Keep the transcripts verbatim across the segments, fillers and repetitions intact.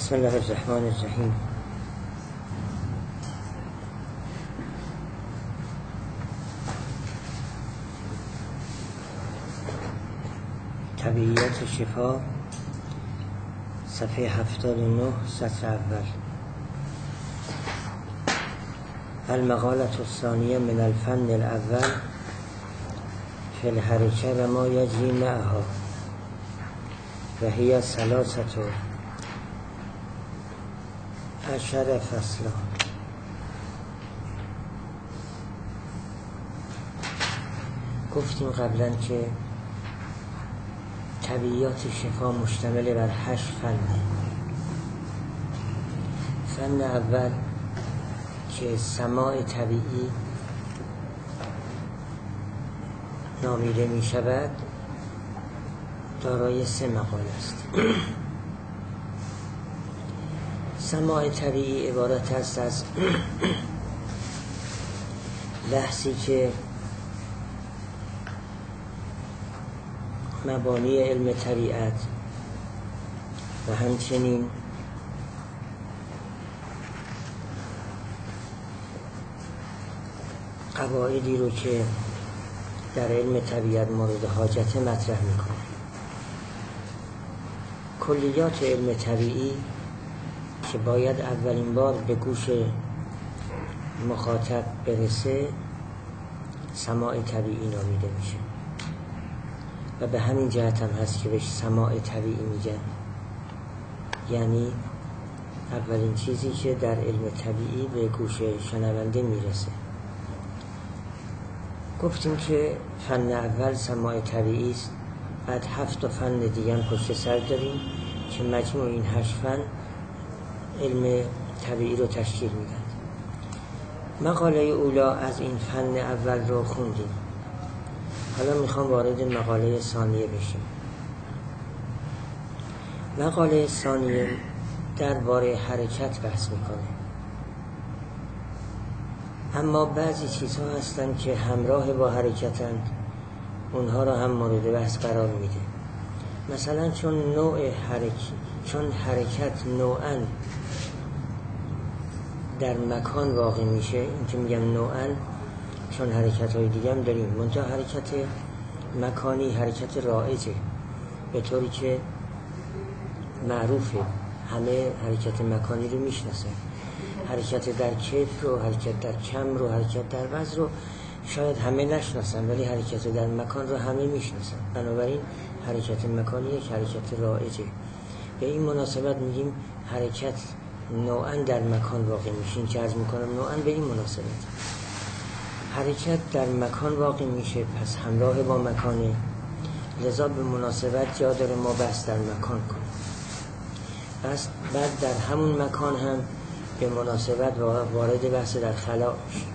بسم الله الرحمن الرحیم. طبیعیات شفا، صفحه هفتاد و نه، سطر اول. المقالة الثانیه من الفن الاول فی الحرکه و ما یجری معها و هی ثلاثة عشر فصلا. گفتیم قبلا که طبیعیات شفا مشتمل بر هشت فنه. فن اول که سماع طبیعی نامیده می شود دارای سه مقاله است. سماع طبیعی عبارت است از بحثی که مبانی علم طبیعت و همچنین قواعدی رو که در علم طبیعت مورد حاجت مطرح میکنه. کلیات علم طبیعی که باید اولین بار به گوش مخاطب برسه سماع طبیعی نامیده میشه و به همین جهت هم هست که بهش سماع طبیعی میگن، یعنی اولین چیزی که در علم طبیعی به گوش شنونده میرسه. گفتیم که فن اول سماع طبیعی است، بعد هفت فن دیگه هم پشت سر داریم که مجموع این هشت فن علم طبیعی رو تشکیل میدن. مقاله اولا از این فن اول رو خوندیم. حالا میخوام وارد مقاله ثانیه بشیم. مقاله ثانیه درباره حرکت بحث میکنه، اما بعضی چیزها هستن که همراه با حرکتند، اونها را هم مورد بحث قرار میده. مثلا چون نوع حرکت چون حرکت نوعاً در مکان واقع میشه، این که میگم نوعاً چون حرکت های دیگه هم داریم، منتها حرکت مکانی حرکت رایجه، به طوری که معروفه، همه حرکت مکانی رو میشناسن. حرکت در کیف رو، حرکت در کم رو، حرکت در وزن رو شاید همه نشناسن، ولی حرکت در مکان رو همه میشناسن. بنابراین حرکت مکانی یک حرکت رایجه. به این مناسبت میگیم حرکت نوعاً در مکان واقع میشه. این که عرض میکنم نوعاً به این مناسبت حرکت در مکان واقع میشه، پس همراه با مکانه، لذا به مناسبت جا داره ما بحث در مکان کنیم. پس بعد در همون مکان هم به مناسبت وارد بحث در خلا میشه.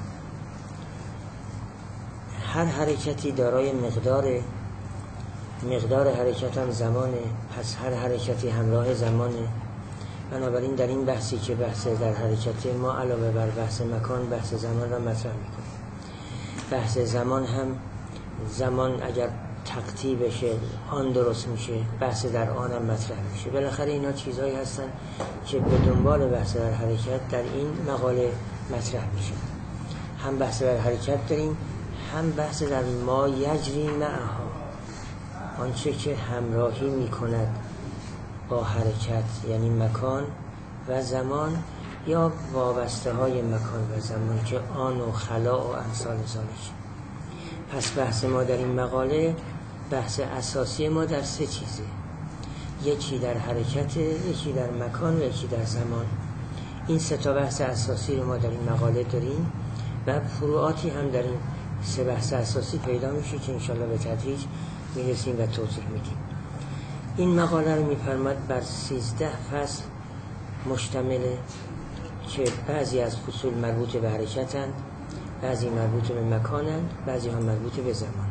هر حرکتی دارای مقدار مقدار حرکت هم زمانه، پس هر حرکتی همراه زمانه. بنابراین در این بحثی که بحث در حرکت ما علاوه بر بحث مکان بحث زمان را مطرح میکنیم. بحث زمان هم زمان اگر تقطیع بشه آن درست میشه، بحث در آن هم مطرح میشه. بالاخره اینا چیزهایی هستن که به دنبال بحث در حرکت در این مقاله مطرح میشه. هم بحث در حرکت داریم، هم بحث در ما یجری معها، آنچه که همراهی میکند با حرکت، یعنی مکان و زمان یا وابسته های مکان و زمان که آن و خلا و امثال ذالک. پس بحث ما در این مقاله، بحث اساسی ما در سه چیزه: یکی در حرکت، یکی در مکان و یکی در زمان. این سه تا بحث اساسی رو ما در این مقاله داریم و فروعاتی هم در این سه بحث اساسی پیدا میشه که انشالله به تدریج میرسیم و توضیح میدیم. این مقاله رو میفرماد بر سیزده فصل مشتمله که بعضی از فصول مربوط به حرکتند، بعضی مربوط به مکانند، بعضی هم مربوط به زمانند.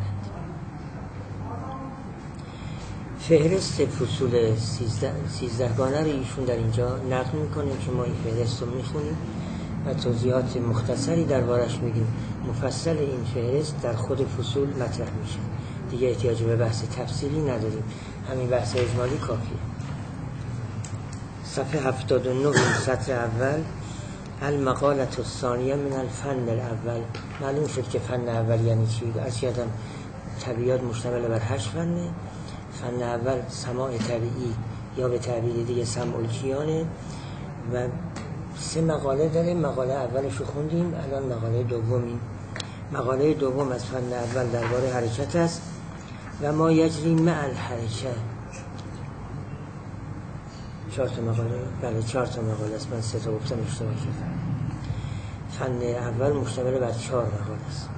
فهرست فصول سیزده, سیزده گانه رو ایشون در اینجا نقل میکنه که ما این فهرست رو میخونیم و توضیحات مختصری دربارش میدیم. مفصل این فهرست در خود فصول مطرح میشه، دیگه احتیاج به بحث تفصیلی نداریم، همین بحث اجمالی کافیه. صفحه هفتاد و نه سطر اول. المقالة الثانیه من الفن الاول. معلوم شد که فن اول یعنی چی. از یادم طبیعیات مشتمل بر هشت فنه. فن اول سماع طبیعی یا به تعبیر دیگه سمع الجیانه و سه مقاله داره. مقاله اولش رو خوندیم، الان مقاله دومیم. مقاله دوم از فن اول درباره حرکت است و ما یجری مع الحرکه. چهار تا مقاله، بله چهار تا مقاله است، من سه تا گفتم اشتباه کردم. فن اول مشتمل بر چهار مقاله است.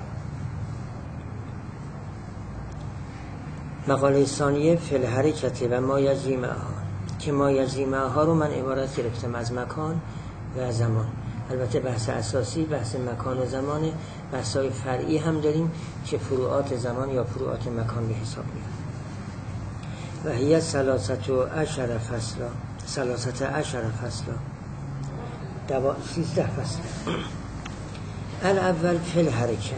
مقاله ثانیه فی الحرکت و ما یجری معها، که ما یجری معها رو من عبارت گرفتم از مکان و زمان. البته بحث اساسی بحث مکان و زمانه. بحث‌های فرعی هم داریم که فروعات زمان یا فروعات مکان به حساب میاد. و هی ثلاثه عشر فصلا، ثلاثه عشر فصلا، دوا سیزده فصل. الاول فی الحرکه.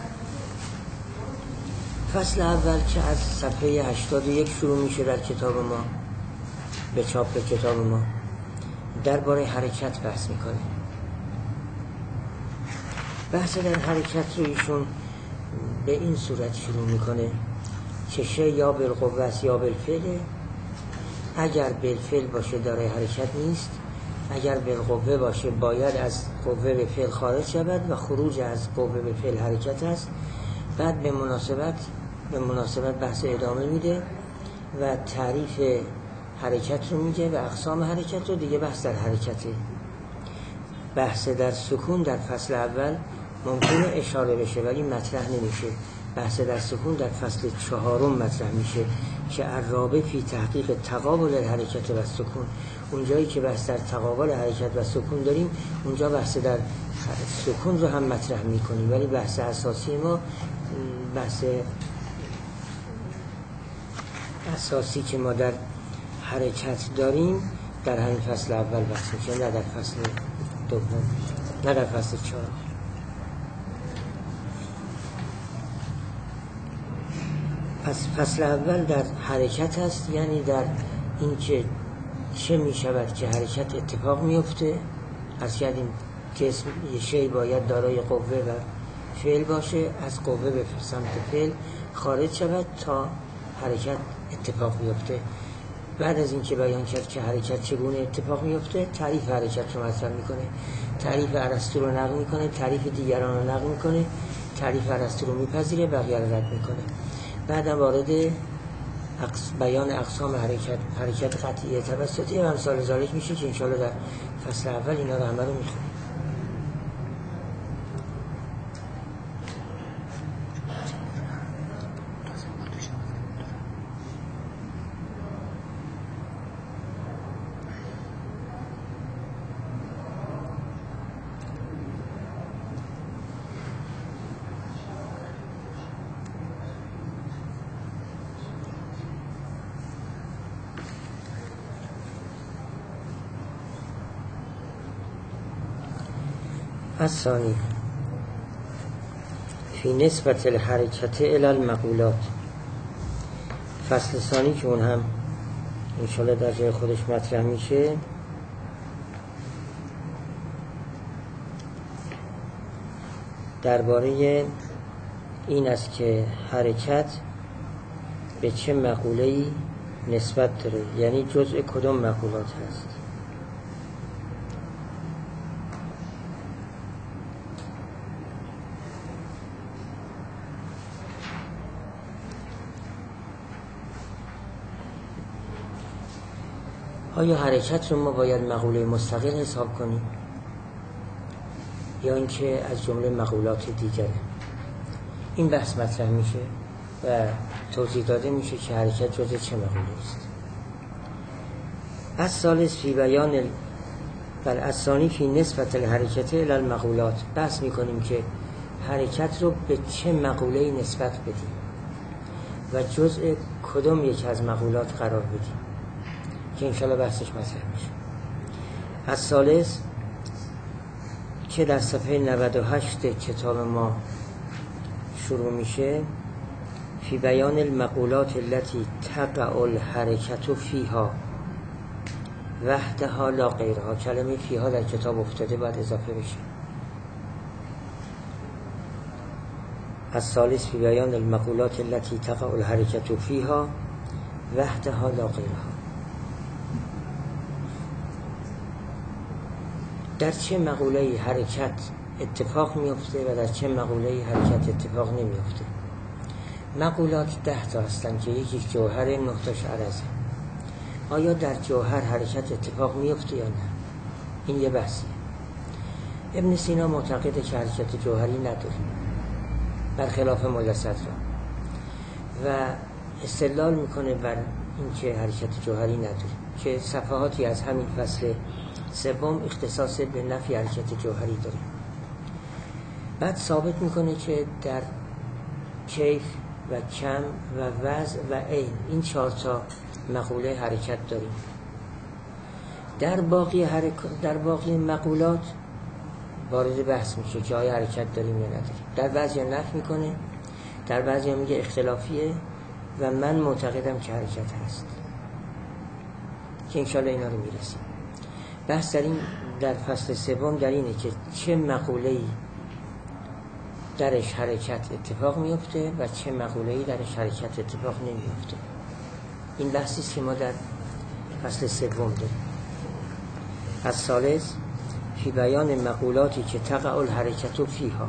فصل اول که از صفحه هشتاد و یک شروع میشه در کتاب ما، به چاپ کتاب ما، درباره حرکت بحث میکنه. بحث در حرکت رو ایشون به این صورت شروع میکنه که شی یا بالقوه است یا بالفعل. اگر بالفعل باشه دارای حرکت نیست، اگر بالقوه باشه باید از قوه به فعل خارج شود و خروج از قوه به فعل حرکت است. بعد به مناسبت به مناسبت بحث ادامه میده و تعریف حرکت رو میگه و اقسام حرکت رو. دیگه بحث در حرکته. بحث در سکون در فصل اول ممکنه اشاره بشه ولی مطرح نمیشه. بحث در سکون در فصل چهارم مطرح میشه که الرابع فی تحقیق تقابل الحرکت و سکون. اونجایی که بحث در تقابل حرکت و سکون داریم، اونجا بحث در سکون رو هم مطرح میکنیم، ولی بحث اساسی ما، بحث اساسی که ما در حرکت داریم در همین فصل اول بحث میشه، نه در فصل دوم، نه در فصل چهار. پس فصل اول در حرکت هست، یعنی در این که چه می شود که حرکت اتفاق میفته. از کردیم که اسم یه شی باید دارای قوه و فعل باشه، از قوه به سمت فعل خارج شود تا حرکت اتفاق میفته. بعد از این که بیان کرد که حرکت چگونه اتفاق میفته، تعریف حرکت رو مطرح میکنه. تعریف ارسطو رو نقل میکنه، تعریف دیگران رو نقل میکنه، تعریف ارسطو رو میپذیره، بقیه رو رد میکنه. بعدم وارد بیان اقسام حرکت، حرکت قطعی توسطی و امثال ذالک میشه که انشاءالله در فصل اول اینا رو همه رو میخونیم. الثانی فی نسبت الحرکت الی المقولات. فصل ثانی که اون هم انشاءالله در جای خودش مطرح میشه، درباره این است که حرکت به چه مقوله‌ای نسبت داره، یعنی جزء کدام مقولات هست. آیا حرکت رو ما باید مقوله مستقل حساب کنیم یا اینکه از جمله مقولات دیگره؟ این بحث مطرح میشه و توضیح داده میشه که حرکت جزء چه مقوله است. الثالث فی بیان ال... بل الثانی فی نسبت الحرکت الی المقولات. بحث میکنیم که حرکت رو به چه مقوله‌ای نسبت بدیم و جزء کدام یک از مقولات قرار بدیم که انشاءالله بحثش مطرح میشه. الثالث که در صفحه نود و هشت کتاب ما شروع میشه، فی بیان المقولات التي تقع الحرکت فیها. وحدها لا غیرها. کلمه فیها در کتاب افتاده، باید اضافه بشه. الثالث فی بیان المقولات التي تقع الحرکت فیها وحدها لا غیرها. در چه مقوله‌ای حرکت اتفاق میفته و در چه مقوله‌ای حرکت اتفاق نمیفته. مقولات ده تا هستن که یکی جوهر، نه تاش عرضه. آیا در جوهر حرکت اتفاق میفته یا نه؟ این یه بحثیه. ابن سینا معتقده که حرکت جوهری نداره، برخلاف ملا صدرا، و استدلال میکنه بر این که حرکت جوهری نداره که صفحاتی از همین فصل سوم اختصاص به نفی حرکت جوهری داره. بعد ثابت میکنه که در کیف و کم و وضع و عین، این چهار تا مقوله حرکت داریم. در باقی حرک... در باقی مقولات وارد بحث میشه که آیا حرکت داریم یا نداریم. در بعضی نفی میکنه، در بعضی میگه اختلافیه و من معتقدم که حرکت هست، که انشاءالله اینا رو میرسیم. بحث در این در فصل سوم در اینه که چه مقوله‌ای درش حرکت اتفاق میفته و چه مقوله‌ای درش حرکت اتفاق نمیفته. این بحثی است که ما در فصل سوم داریم. الثالث فی بیان مقولاتی که تقع الحرکت فیها،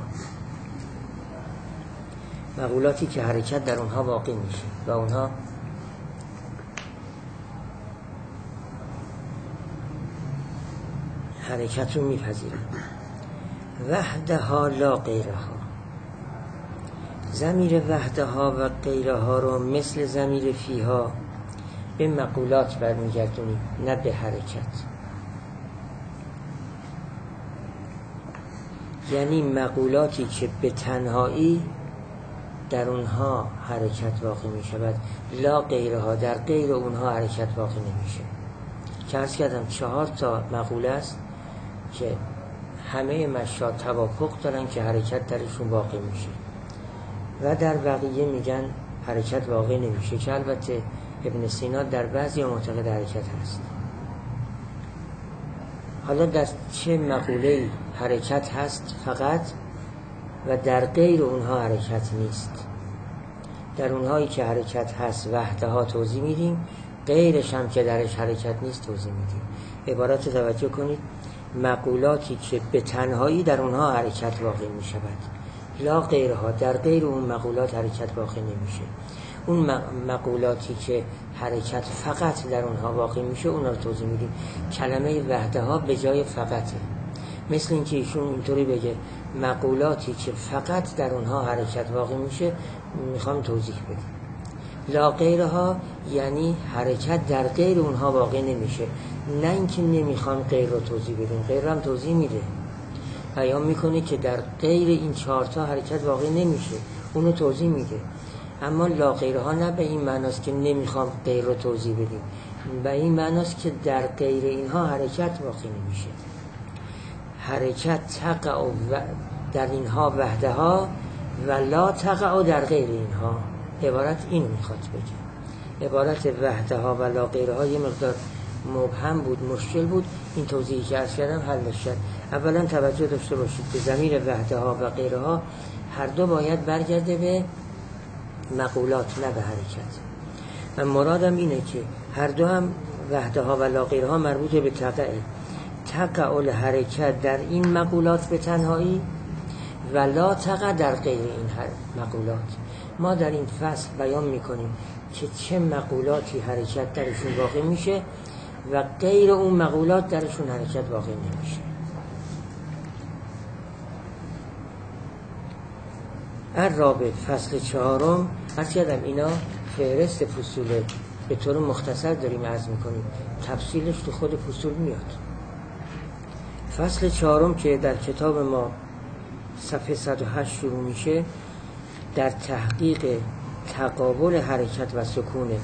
مقولاتی که حرکت در اونها واقع میشه و اونها حرکت رو میپذیرن. وحدها لا غیرها. ضمیر وحدها و غیرها رو مثل ضمیر فیها به مقولات برمیگردونیم، نه به حرکت. یعنی مقولاتی که به تنهایی در اونها حرکت واقع می شود، لا غیرها، در غیر اونها حرکت واقع نمیشه. که عرض کردم چهار تا مقوله است که همه مشاهد توافق دارن که حرکت درشون واقع میشه و در بقیه میگن حرکت واقع نمیشه، که البته ابن سینا در بعضی معتقد حرکت هست. حالا در چه مقوله حرکت هست فقط و در غیر اونها حرکت نیست؟ در اونهایی که حرکت هست وحدها توضیح میدیم، غیرش هم که درش حرکت نیست توضیح میدیم. عبارات توجه کنید. مقولاتی که به تنهایی در اونها حرکت واقع می شود، لا غیرها، در غیر اون مقولات حرکت واقع نمیشه. اون مقولاتی که حرکت فقط در اونها واقع میشه، اونها رو توضیح میدیم. کلمه وحدها به جای فقطه. مثل اینکه ایشون اینطوری بگه مقولاتی که فقط در اونها حرکت واقع میشه میخوام توضیح بدیم. لا غیرها یعنی حرکت در غیر اونها واقع نمیشه، نه اینکه نمیخوام غیر رو توضیح بدیم، غیر هم توضیح میده، بیان میکنه که در غیر این چهارتا حرکت واقع نمیشه، اونو توضیح میده. اما لا غیرها نه به این معناست که نمیخوام غیر رو توضیح بدیم، به این معناست که در غیر اینها حرکت واقع نمیشه. حرکت تقع در اینها وحدها و لا تقع در غیر اینها. عبارت این میخواد بگه. عبارت وحدها و لا غیرها یه مقدار مبهم بود، مشکل بود. این توضیحی که عرض کردم حلش کرد. اولا توجه داشته باشید که ضمیر وحدها و غیرها هر دو باید برگرده به مقولات، نه به حرکت. من مرادم اینه که هر دو هم وحدها و لا غیرها مربوط به تقع. تقع الحرکت در این مقولات به تنهایی و لا تقع در غیر این مقولات. ما در این فصل بیان میکنیم که چه مقولاتی حرکت درشون واقع میشه و غیر اون مقولات درشون حرکت واقع نمیشه. الرابع فصل چهارم. عرض کردم اینا فهرست فصوله، به طور مختصر داریم عرض میکنیم، تفصیلش تو خود فصول میاد. فصل چهارم که در کتاب ما صفحه صد و هشت شروع میشه، در تحقیق تقابل حرکت و سکونه.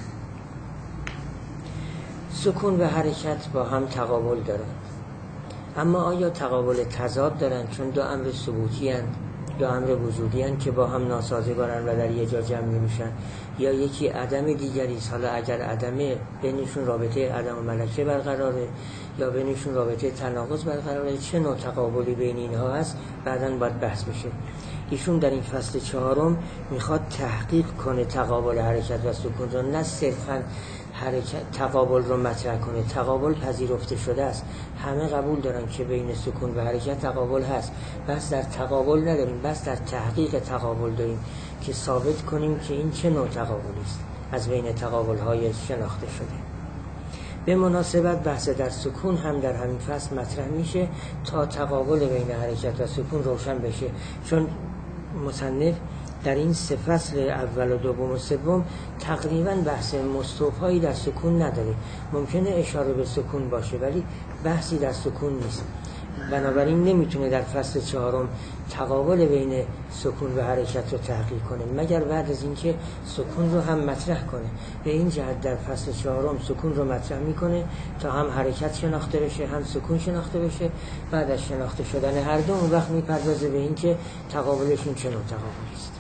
سکون و حرکت با هم تقابل دارند، اما آیا تقابل تضاد دارند؟ چون دو امر ثبوتی هستند یا امر وجودی هن که با هم ناسازگارن و در یه جا جمع نمیشن، یا یکی عدم دیگری است. حالا اگر عدمه بینشون رابطه عدم و ملکه برقراره یا بینشون رابطه تناقض برقراره، چه نوع تقابلی بین اینها هست بعداً باید بحث بشه. ایشون در این فصل چهارم میخواد تحقیق کنه تقابل حرکت و سکون رو، نه صرفاً حرکت تقابل رو مطرح کنه. تقابل پذیرفته شده است، همه قبول دارن که بین سکون و حرکت تقابل هست، بس در تقابل نداریم، بس در تحقیق تقابل داریم که ثابت کنیم که این چه نوع تقابلی است از بین تقابل های شناخته شده. به مناسبت بحث در سکون هم در همین فصل مطرح میشه تا تقابل بین حرکت و سکون روشن بشه، چون مصنف در این سه فصل اول و دوم و سوم تقریبا بحث مستوفایی در سکون نداره. ممکنه اشاره به سکون باشه ولی بحثی در سکون نیست، بنابراین نمیتونه در فصل چهارم تقابل بین سکون و حرکت رو تحقیق کنه مگر بعد از اینکه سکون رو هم مطرح کنه. به این جهت در فصل چهارم سکون رو مطرح میکنه تا هم حرکت شناخته بشه هم سکون شناخته بشه. بعد از شناخته شدن هر دو اون وقت میپردازه به اینکه تقابلشون چه نوع تقابلی است.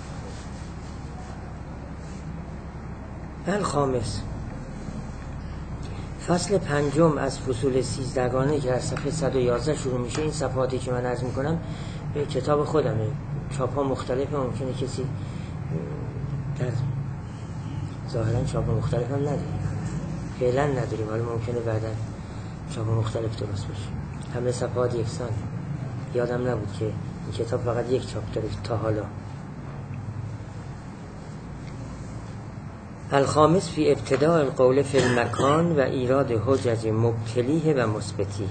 الخامس، فصل پنجم از فصول سیزدگانه که از صفحه صد و یازده شروع میشه. این صفحاتی که من عرض میکنم به کتاب خودمه، چاپ ها مختلفه، ممکنه کسی در ظاهرا چاپ مختلف هم نداریم، فعلا نداریم، حالا ممکنه بعدا چاپ مختلف درست بشه. همه صفحات یکسان، یادم نبود که این کتاب فقط یک چاپ داره تا حالا. الخامس فی ابتداء القول فی المکان و ایراد حجج مبتلیه و مثبتیه.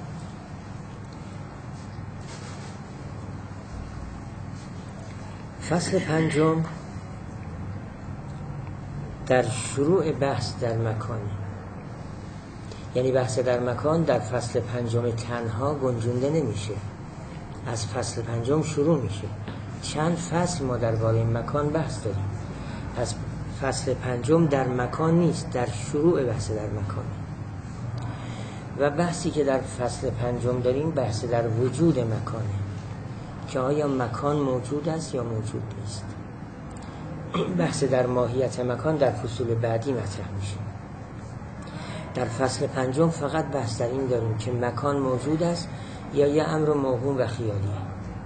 فصل پنجم در شروع بحث در مکان، یعنی بحث در مکان در فصل پنجم تنها گنجونده نمیشه، از فصل پنجم شروع میشه. چند فصل ما درباره مکان بحث داریم، از فصل پنجم در مکان نیست، در شروع بحث در مکان. و بحثی که در فصل پنجم داریم بحث در وجود مکانه که آیا مکان موجود است یا موجود نیست. بحث در ماهیت مکان در فصول بعدی مطرح میشه. در فصل پنجم فقط بحث در این داریم که مکان موجود است یا یه امر موهوم و خیالیه.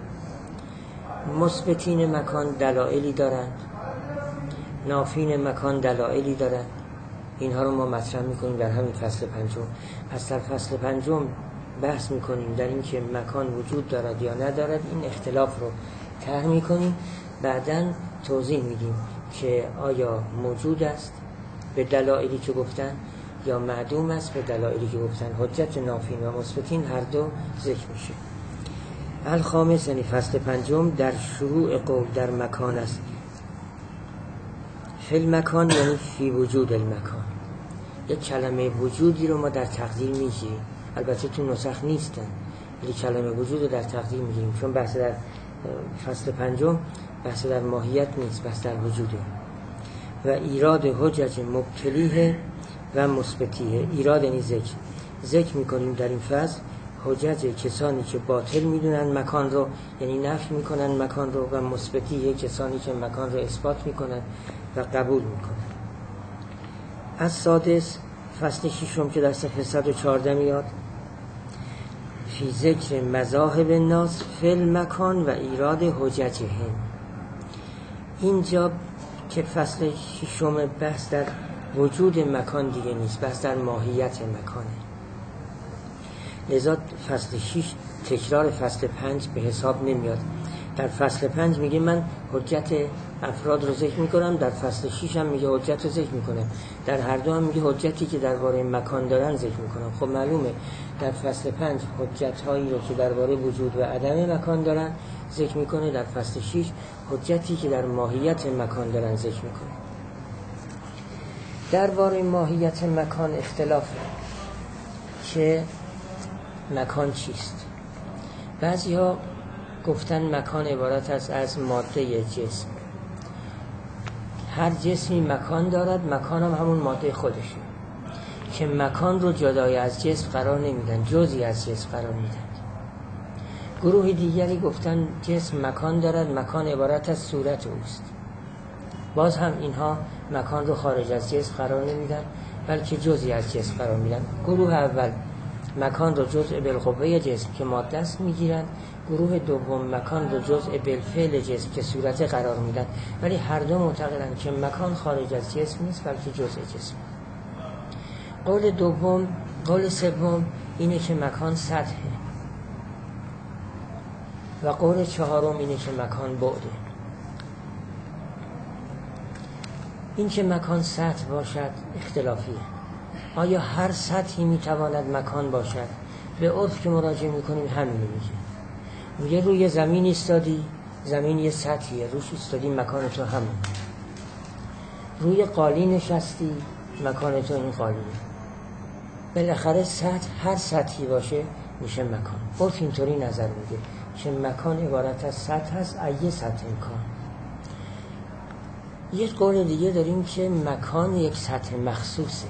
مثبتین مکان دلایلی دارند، نافین مکان دلایلی دارند. اینها رو ما مطرح میکنیم در همین فصل پنجم. پس در فصل پنجم بحث میکنیم در این که مکان وجود دارد یا ندارد، این اختلاف رو طرح میکنیم، بعداً توضیح میدیم که آیا موجود است به دلایلی که گفتن یا معدوم است به دلایلی که گفتن. حجت نافین و مثبتین هر دو ذکر میشه. الخامس یعنی فصل پنجم در شروع قول در مکان است. فی المکان یعنی فی وجود المکان. یک کلمه وجودی رو ما در تقدیر میگیریم، البته تو نسخ نیستن ولی کلمه وجود رو در تقدیر میگیریم، چون بحث در فصل پنجم بحث در ماهیت نیست، بحث در وجوده. و ایراد حجج مبتلیه و مثبتیه. ایراد یعنی ذکر، ذکر میکنیم در این فصل حجج کسانی که باطل میدونن مکان رو، یعنی نفی میکنن مکان رو، و مثبتیه کسانی که مکان رو اثبات میکنن و قبول میکنن. از سادس فصل ششم که در صفحه صد و چهارده میاد، فی ذکر مذاهب الناس فی المکان و ایراد حججهم. اینجا که فصل ششم بحث در وجود مکان دیگه نیست، بحث در ماهیت مکانه. لذا فصل شش تکرار فصل پنج به حساب نمیاد. در فصل پنج میگه من حجت افراد رو ذکر میکنم، در فصل شش هم میگه حجت رو ذکر میکنم، در هر دو هم میگه حجتی که درباره مکان دارن ذکر میکنم. خب معلومه در فصل پنج حجت هایی رو که درباره وجود و عدم مکان دارن ذکر میکنه، در فصل شش حجتی که در ماهیت مکان دارن ذکر میکنه. درباره ماهیت مکان اختلافه که مکان چیست. بعضی ها گفتن مکان عبارت است از ماده جسم. هر جسمی مکان دارد، مکان هم همون ماده خودشه، که مکان رو جدای از جسم قرار نمیدن، جزئی از جسم قرار میدن. گروه دیگری گفتن جسم مکان دارد، مکان عبارت از صورت اوست. باز هم اینها مکان رو خارج از جسم قرار نمیدن، بلکه جزئی از جسم قرار میدن. گروه اول مکان رو جزء بالقوه جسم که ماده است میگیرند، گروه دوم مکان رو جزء بالفعل جسم که صورت قرار میدن، ولی هر دو معتقدند که مکان خارج از جسم نیست بلکه جزء جسم. قول دوم قول سوم اینه که مکان سطحه و قول چهارم اینه که مکان بعده. این که مکان سطح باشد اختلافیه. آیا هر سطحی میتواند مکان باشد؟ به عرف که مراجعه میکنیم همین میگه. میگه روی زمین ایستادی، زمین یه سطحیه، روش ایستادی، مکان تو همون. روی قالی نشستی، مکان تو این قالیه. بالاخره سطح هر سطحی باشه میشه مکان. عرف اینطوری نظر میده که مکان عبارت از سطح هست، ایه سطح امکان. یک قول دیگه داریم که مکان یک سطح مخصوصه،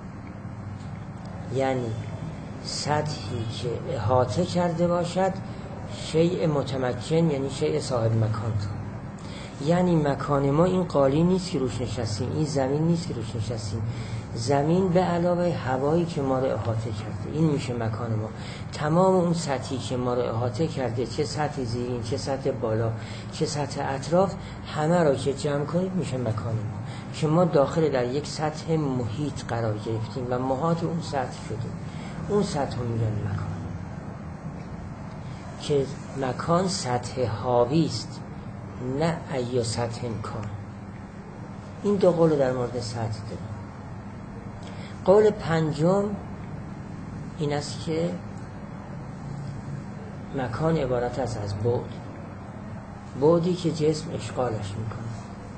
یعنی سطحی که احاطه کرده باشد شیء متمکن، یعنی شیء صاحب مکان. یعنی مکان ما این قالی نیست که روش نشستیم، این زمین نیست که روش نشستیم، زمین به علاوه هوایی که ما رو احاطه کرده، این میشه مکان ما. تمام اون سطحی که ما رو احاطه کرده، چه سطح زیرین، چه سطح بالا، چه سطح اطراف، همه رو که جمع کنید میشه مکان ما. که ما داخل در یک سطح محیط قرار گرفتیم و محاط اون سطح شدیم، اون سطح رو میگن مکان. که مکان سطح حاوی است، نه ای سطح امکان. این دو قول در مورد سطح داریم. قول پنجم این است که مکان عبارت است از بعد، بعدی که جسم اشغالش میکنه،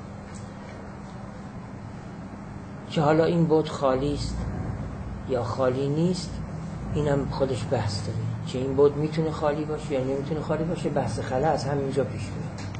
که حالا این بعد خالی است یا خالی نیست، اینم خودش بحث داره که این بعد میتونه خالی باشه یا نمیتونه خالی باشه. بحث خلا از همینجا پیش میاد.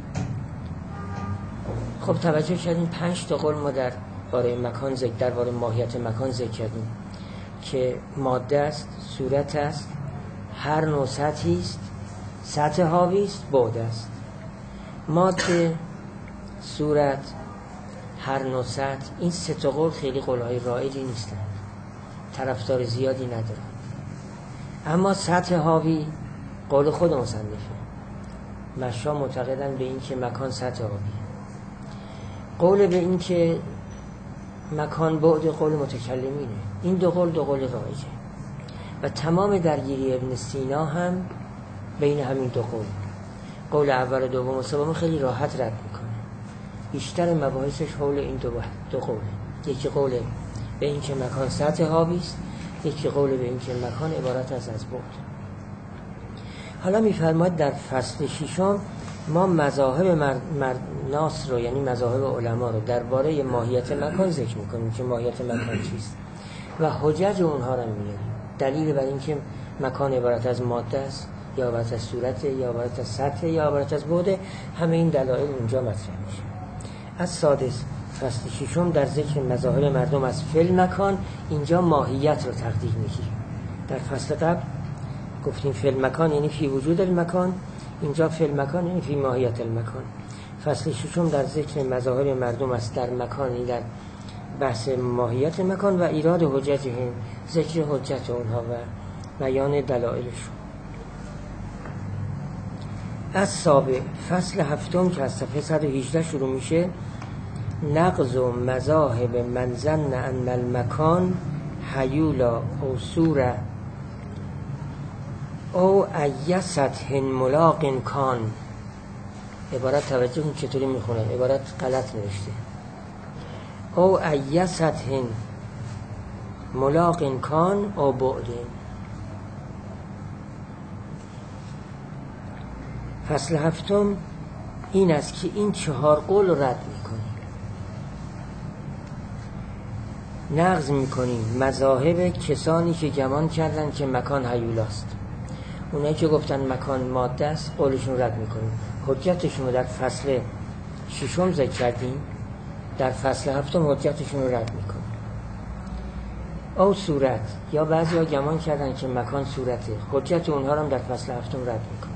خب توجه کردیم پنج تا قول ما در باره مکان ذکر، در باره ماهیت مکان ذکر کردیم که ماده است، صورت است، هر نوع سطحی است، سطح حاوی است، بعد است. ماده، صورت، هر نوع سطح، این سه تا قول خیلی قولهای رایجی نیستند، طرفدار زیادی ندارن. اما سطح حاوی قول خود مصنفه. مشا معتقدن به این که مکان سطح حاویه. قول به این که مکان بعد قول متکلمینه. این دو قول دو قول رایجه و تمام درگیری ابن سینا هم بین همین دو قول. قول اول و دوم و سوم خیلی راحت رد میکنه. بیشتر مباحثش حول این دو دو قوله. یکی قول به این که مکان سطح حاوی است، یکی قول به این که مکان عبارت است از بعد. حالا میفرماید در فصل ششم ما مذاهب مر... مرناس رو، یعنی مذاهب علما رو درباره ماهیت مکان ذکر میکنیم که ماهیت مکان چیست و حجج اونها رو میاریم. دلیل بر این که مکان عبارت از ماده است یا عبارت از صورت یا عبارت از سطح یا عبارت از بعد، همه این دلایل اونجا مطرح میشه. از سادس فصل ششم در ذکر مذاهب مردم از فعل مکان، اینجا ماهیت رو تقدیر میگیریم. در فصل قبل گفتیم فعل مکان یعنی فی وجود المکان، اینجا فعل مکان یعنی فی ماهیت المکان. فصل ششم در ذکر مذاهب مردم است در مکانی، در بحث ماهیت مکان و ایراد حجتهم، ذکر حجت اونها و بیان دلایلشون. از سابع فصل هفتم که از صفحه صد و هجده شروع میشه، نقض و مذاهب من ظن ان المکان حیولا او صوره او ای سطح ملاق کان. عبارت توجه کن چطوری میخونه، عبارت غلط نوشته. او ای سطح ملاق کان او بعد. فصل هفتم این است که این چهار قول رو رد میکنیم، نقض میکنیم مذاهب کسانی که گمان کردن که مکان هیولاست. اونایی که گفتن مکان ماده است قولشون رد میکنیم. حجتشون رو در فصل ششم ذکر کردیم، در فصل هفتم حجتشون رو رد میکنیم. او صورت، یا بعضی ها گمان کردن که مکان صورته، حجت اونها رو هم در فصل هفتم رد میکنه.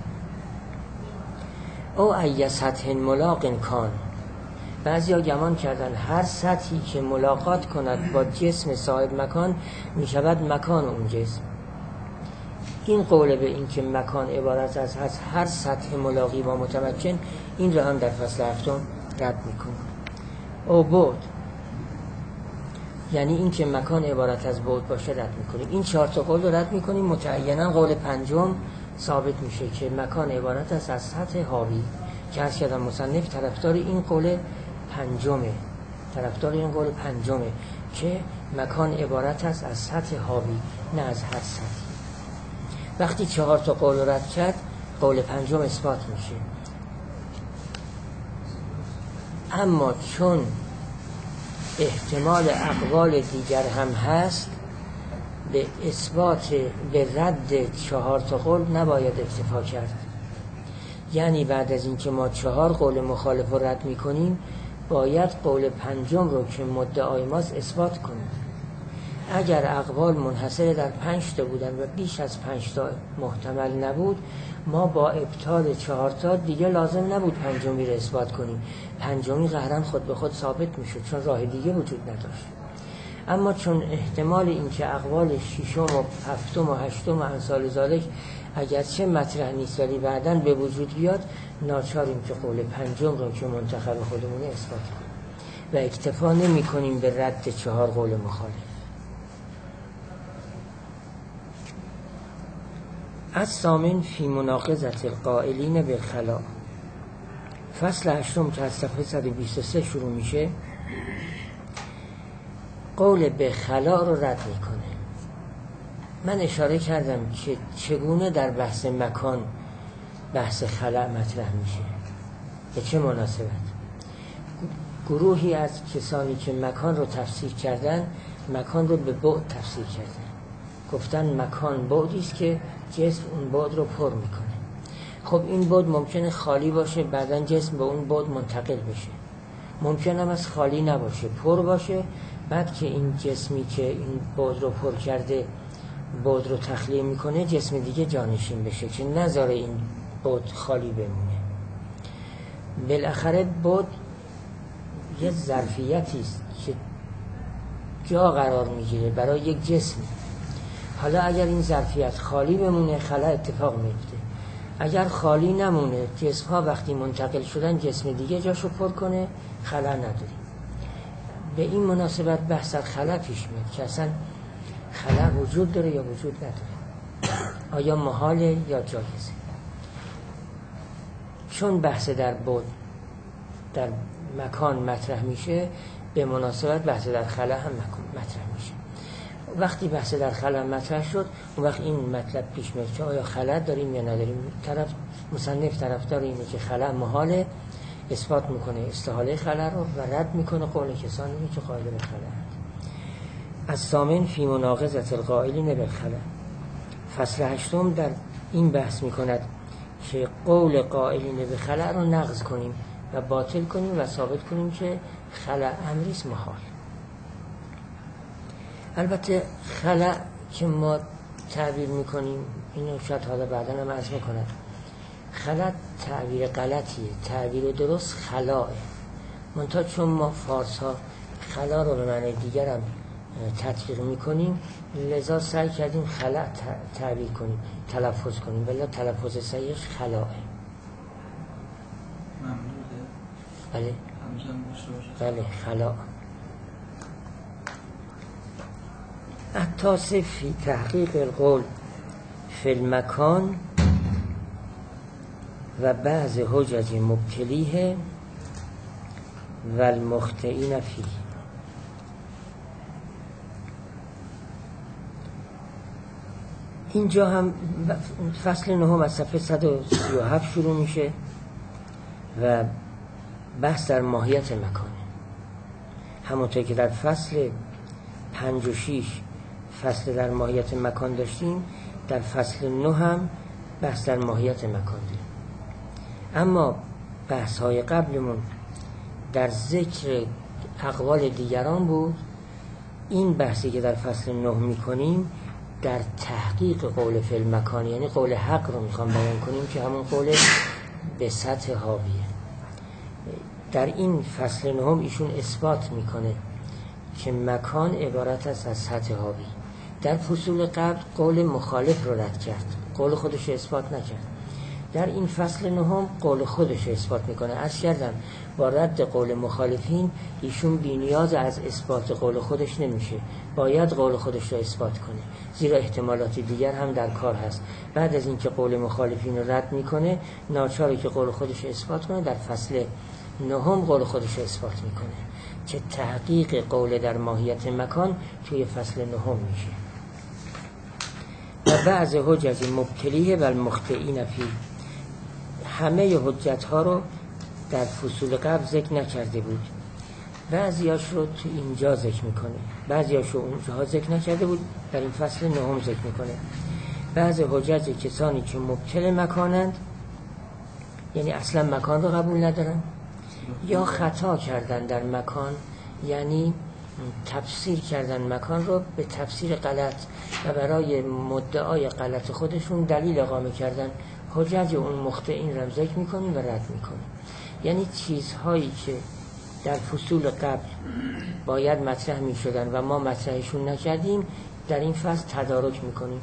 او ای سطح ملاق کان، بعضی ها گمان کردن هر سطحی که ملاقات کند با جسم صاحب مکان میشود مکان اون جسم. این قول به این که مکان عبارت از هر سطح ملاقی با متمکن، این رو هم در فصل هفتم رد میکنه. او بعد، یعنی این که مکان عبارت از بعد باشه رد میکنیم. این چهار تا قول رو رد میکنیم. متعینا قول پنجم ثابت میشه که مکان عبارت است از سطح حاوی، که عرض کردم مصنف طرفدار این قول پنجمه، طرفدار این قول پنجمه که مکان عبارت است از سطح حاوی، نه از هر سطحی. وقتی چهار تا قول رو رد کرد، قول پنجم اثبات میشه. اما چون احتمال اقوال دیگر هم هست، به اثبات به رد چهار تا قول نباید اکتفا کرد. یعنی بعد از اینکه ما چهار قول مخالف رو رد میکنیم، باید قول پنجم رو که مدعای ماست اثبات کنیم. اگر اقوال منحصر در پنج تا بودن و بیش از پنج تا محتمل نبود، ما با ابطال چهار تا دیگه لازم نبود پنجمی رو اثبات کنیم. پنجمی قهرن خود به خود ثابت میشد، چون راه دیگه وجود نداشت. اما چون احتمال این که اقوال ششم و هفتم و هشتم و امثال ذالک اگرچه مطرح نیست ولی بعداً به وجود بیاد، ناچاریم که قول پنجم رو که منتخب خودمونه اثبات کنیم و اکتفا نمی کنیم به رد چهار قول مخالف. از ثامن فی مناقضت القائلین بالخلا، فصل هشتم که از صفحه صد و بیست و سه شروع میشه، قول به خلا رو رد میکنه. من اشاره کردم که چگونه در بحث مکان بحث خلا مطرح میشه، به چه مناسبت. گروهی از کسانی که مکان رو تفسیر کردن، مکان رو به بعد تفسیر کردن، گفتن مکان بعدی است که جسم اون بعد رو پر میکنه. خب این بعد ممکنه خالی باشه، بعدن جسم به اون بعد منتقل بشه. ممکنه هم از خالی نباشه، پر باشه، بعد که این جسمی که این بعد رو پر کرده بعد رو تخلیه میکنه، جسم دیگه جانشین بشه که نذاره این بعد خالی بمونه. بالاخره بعد یه ظرفیتی است که جا قرار میگیره برای یک جسم. حالا اگر این ظرفیت خالی بمونه، خلا اتفاق میفته. اگر خالی نمونه، جسم ها وقتی منتقل شدن جسم دیگه جاشو پر کنه، خلا نداریم. به این مناسبت بحث از خلا پیش میاد که اصلا خلا وجود داره یا وجود نداره، آیا محاله یا جایزه. چون بحث در بعد در مکان مطرح میشه، به مناسبت بحث در خلا هم مطرح میشه. وقتی بحث در خلا مطرح شد، اون وقت این مطلب پیش میاد که آیا خلا داریم یا نداریم. طرف مصنف طرفدار اینه که خلا محاله، اثبات میکنه استحاله خلا رو و رد میکنه قول کسانی که قائل به خلا هست. از ثامن فی مناقضت القائلین بالخلا، فصل هشتم در این بحث میکند که قول قائلین به خلا رو نقض کنیم و باطل کنیم و ثابت کنیم که خلا امریست محال. البته خلا که ما تعبیر میکنیم، اینو شاید حالا بعدا هم عرض میکنم، خلا تعبیر غلطیه، تعبیر درست خلاه. منتها چون ما فارس ها خلا رو به معنی دیگر هم تطبیق میکنیم، لذا سعی کردیم خلا تعبیر کنیم، تلفظ کنیم، ولی تلفظ صحیحش خلاه. بله بله خلا. التاسع فی تحقیق القول فی المکان و بعض حجج مبتلیه و المخطئین فیه. اینجا هم فصل نهم از صفحه صد و سی و هفت شروع میشه و بحث در ماهیت مکانه. همونطور که در فصل پنج و شیش فصل در ماهیت مکان داشتیم، در فصل نه هم بحث در ماهیت مکان داریم. اما بحث های قبلمون در ذکر اقوال دیگران بود این بحثی که در فصل نه میکنیم در تحقیق قول فی المکان، یعنی قول حق رو میخوام بیان کنیم که همون قول به سطح حاویه. در این فصل نهم ایشون اثبات میکنه که مکان عبارت است از سطح حاوی. در فصول قبل قول مخالف رو رد کرد، قول خودش رو اثبات نکرد. در این فصل نهم قول خودش رو اثبات میکنه. عرض کردم با رد قول مخالفین ایشون بی نیاز از اثبات قول خودش نمیشه، باید قول خودش رو اثبات کنه، زیرا احتمالات دیگر هم در کار هست. بعد از اینکه قول مخالفین رو رد میکنه ناچاره که قول خودش رو اثبات کنه. در فصل نهم قول خودش رو اثبات میکنه که تحقیق قول در ماهیت مکان توی فصل نهم میشه. و بعض حجج مبتلیه و المخطئین فی، همه حجت ها رو در فصول قبل ذکر نکرده بود، بعضیاش رو تو اینجا ذکر میکنه، بعضیاش رو اونجا ذکر نکرده بود، در این فصل نهم ذکر میکنه. بعض حجج کسانی که مبتل مکانند، یعنی اصلا مکان رو قبول ندارن یا خطا کردن در مکان، یعنی تفسیر کردن مکان رو به تفسیر غلط و برای مدعای غلط خودشون دلیل اقامه کردن، حجج اون مخطئین رو ذکر میکنیم و رد میکنیم. یعنی چیزهایی که در فصول قبل باید مطرح میشدن و ما مطرحشون نکردیم در این فصل تدارک میکنیم.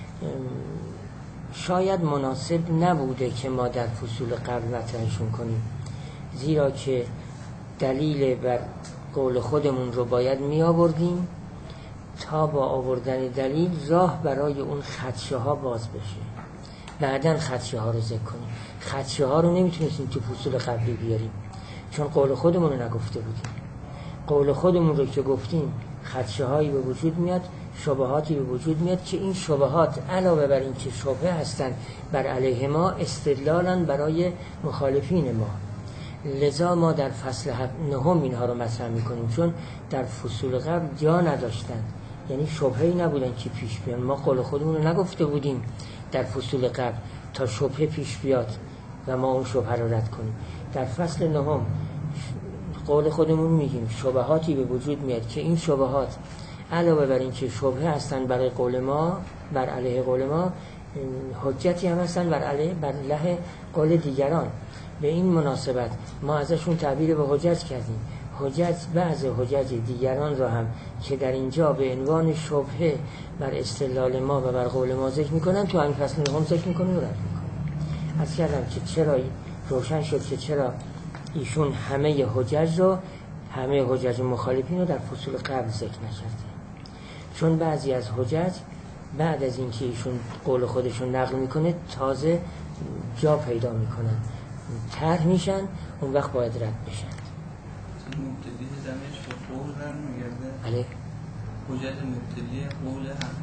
شاید مناسب نبوده که ما در فصول قبل مطرحشون کنیم، زیرا که دلیل بر قول خودمون رو باید می آوردیم تا با آوردن دلیل راه برای اون خدشه ها باز بشه، بعدن خدشه ها رو ذکر کنیم. خدشه ها رو نمیتونستیم تو فصول قبلی بیاریم چون قول خودمون رو نگفته بودیم. قول خودمون رو که گفتیم خدشه هایی به وجود میاد، شبهاتی به وجود میاد که این شبهات علاوه بر این که شبهه هستن بر علیه ما، استدلالن برای مخالفین ما. لذا ما در فصل نهم اینها رو مطرح میکنیم، چون در فصول قبل جا نداشتن، یعنی شبهه‌ای نبودن که پیش بیان. ما قول خودمون رو نگفته بودیم در فصول قبل تا شبهه پیش بیاد و ما اون شبهه رو رد کنیم. در فصل نهم قول خودمون میگیم شبهاتی به وجود میاد که این شبهات علاوه بر این که شبهه هستن برای قول ما، بر علیه قول ما، حجتی هم هستن بر علیه بر علیه قول دیگران. به این مناسبت ما ازشون تعبیر به حجت کردیم. حجت بعض حجت دیگران را هم که در اینجا به عنوان شبهه بر استدلال ما و بر قول ما ذکر میکنن تو این فصل نهم ذکر میکنیم و رد میکنیم. از کردم که چرا روشن شد که چرا ایشون همه حجج رو، همه حجج مخالفین رو در فصول قبل ذکر نکرده. چون بعضی از حجج بعد از اینکه ایشون قول خودشون نقل میکنه تازه جا پیدا میکنن، طرح میشن، اون وقت باید رد بشن. مبتدی زمینش به قول رن میگرده؟ بله. حجت مبتدی قول هم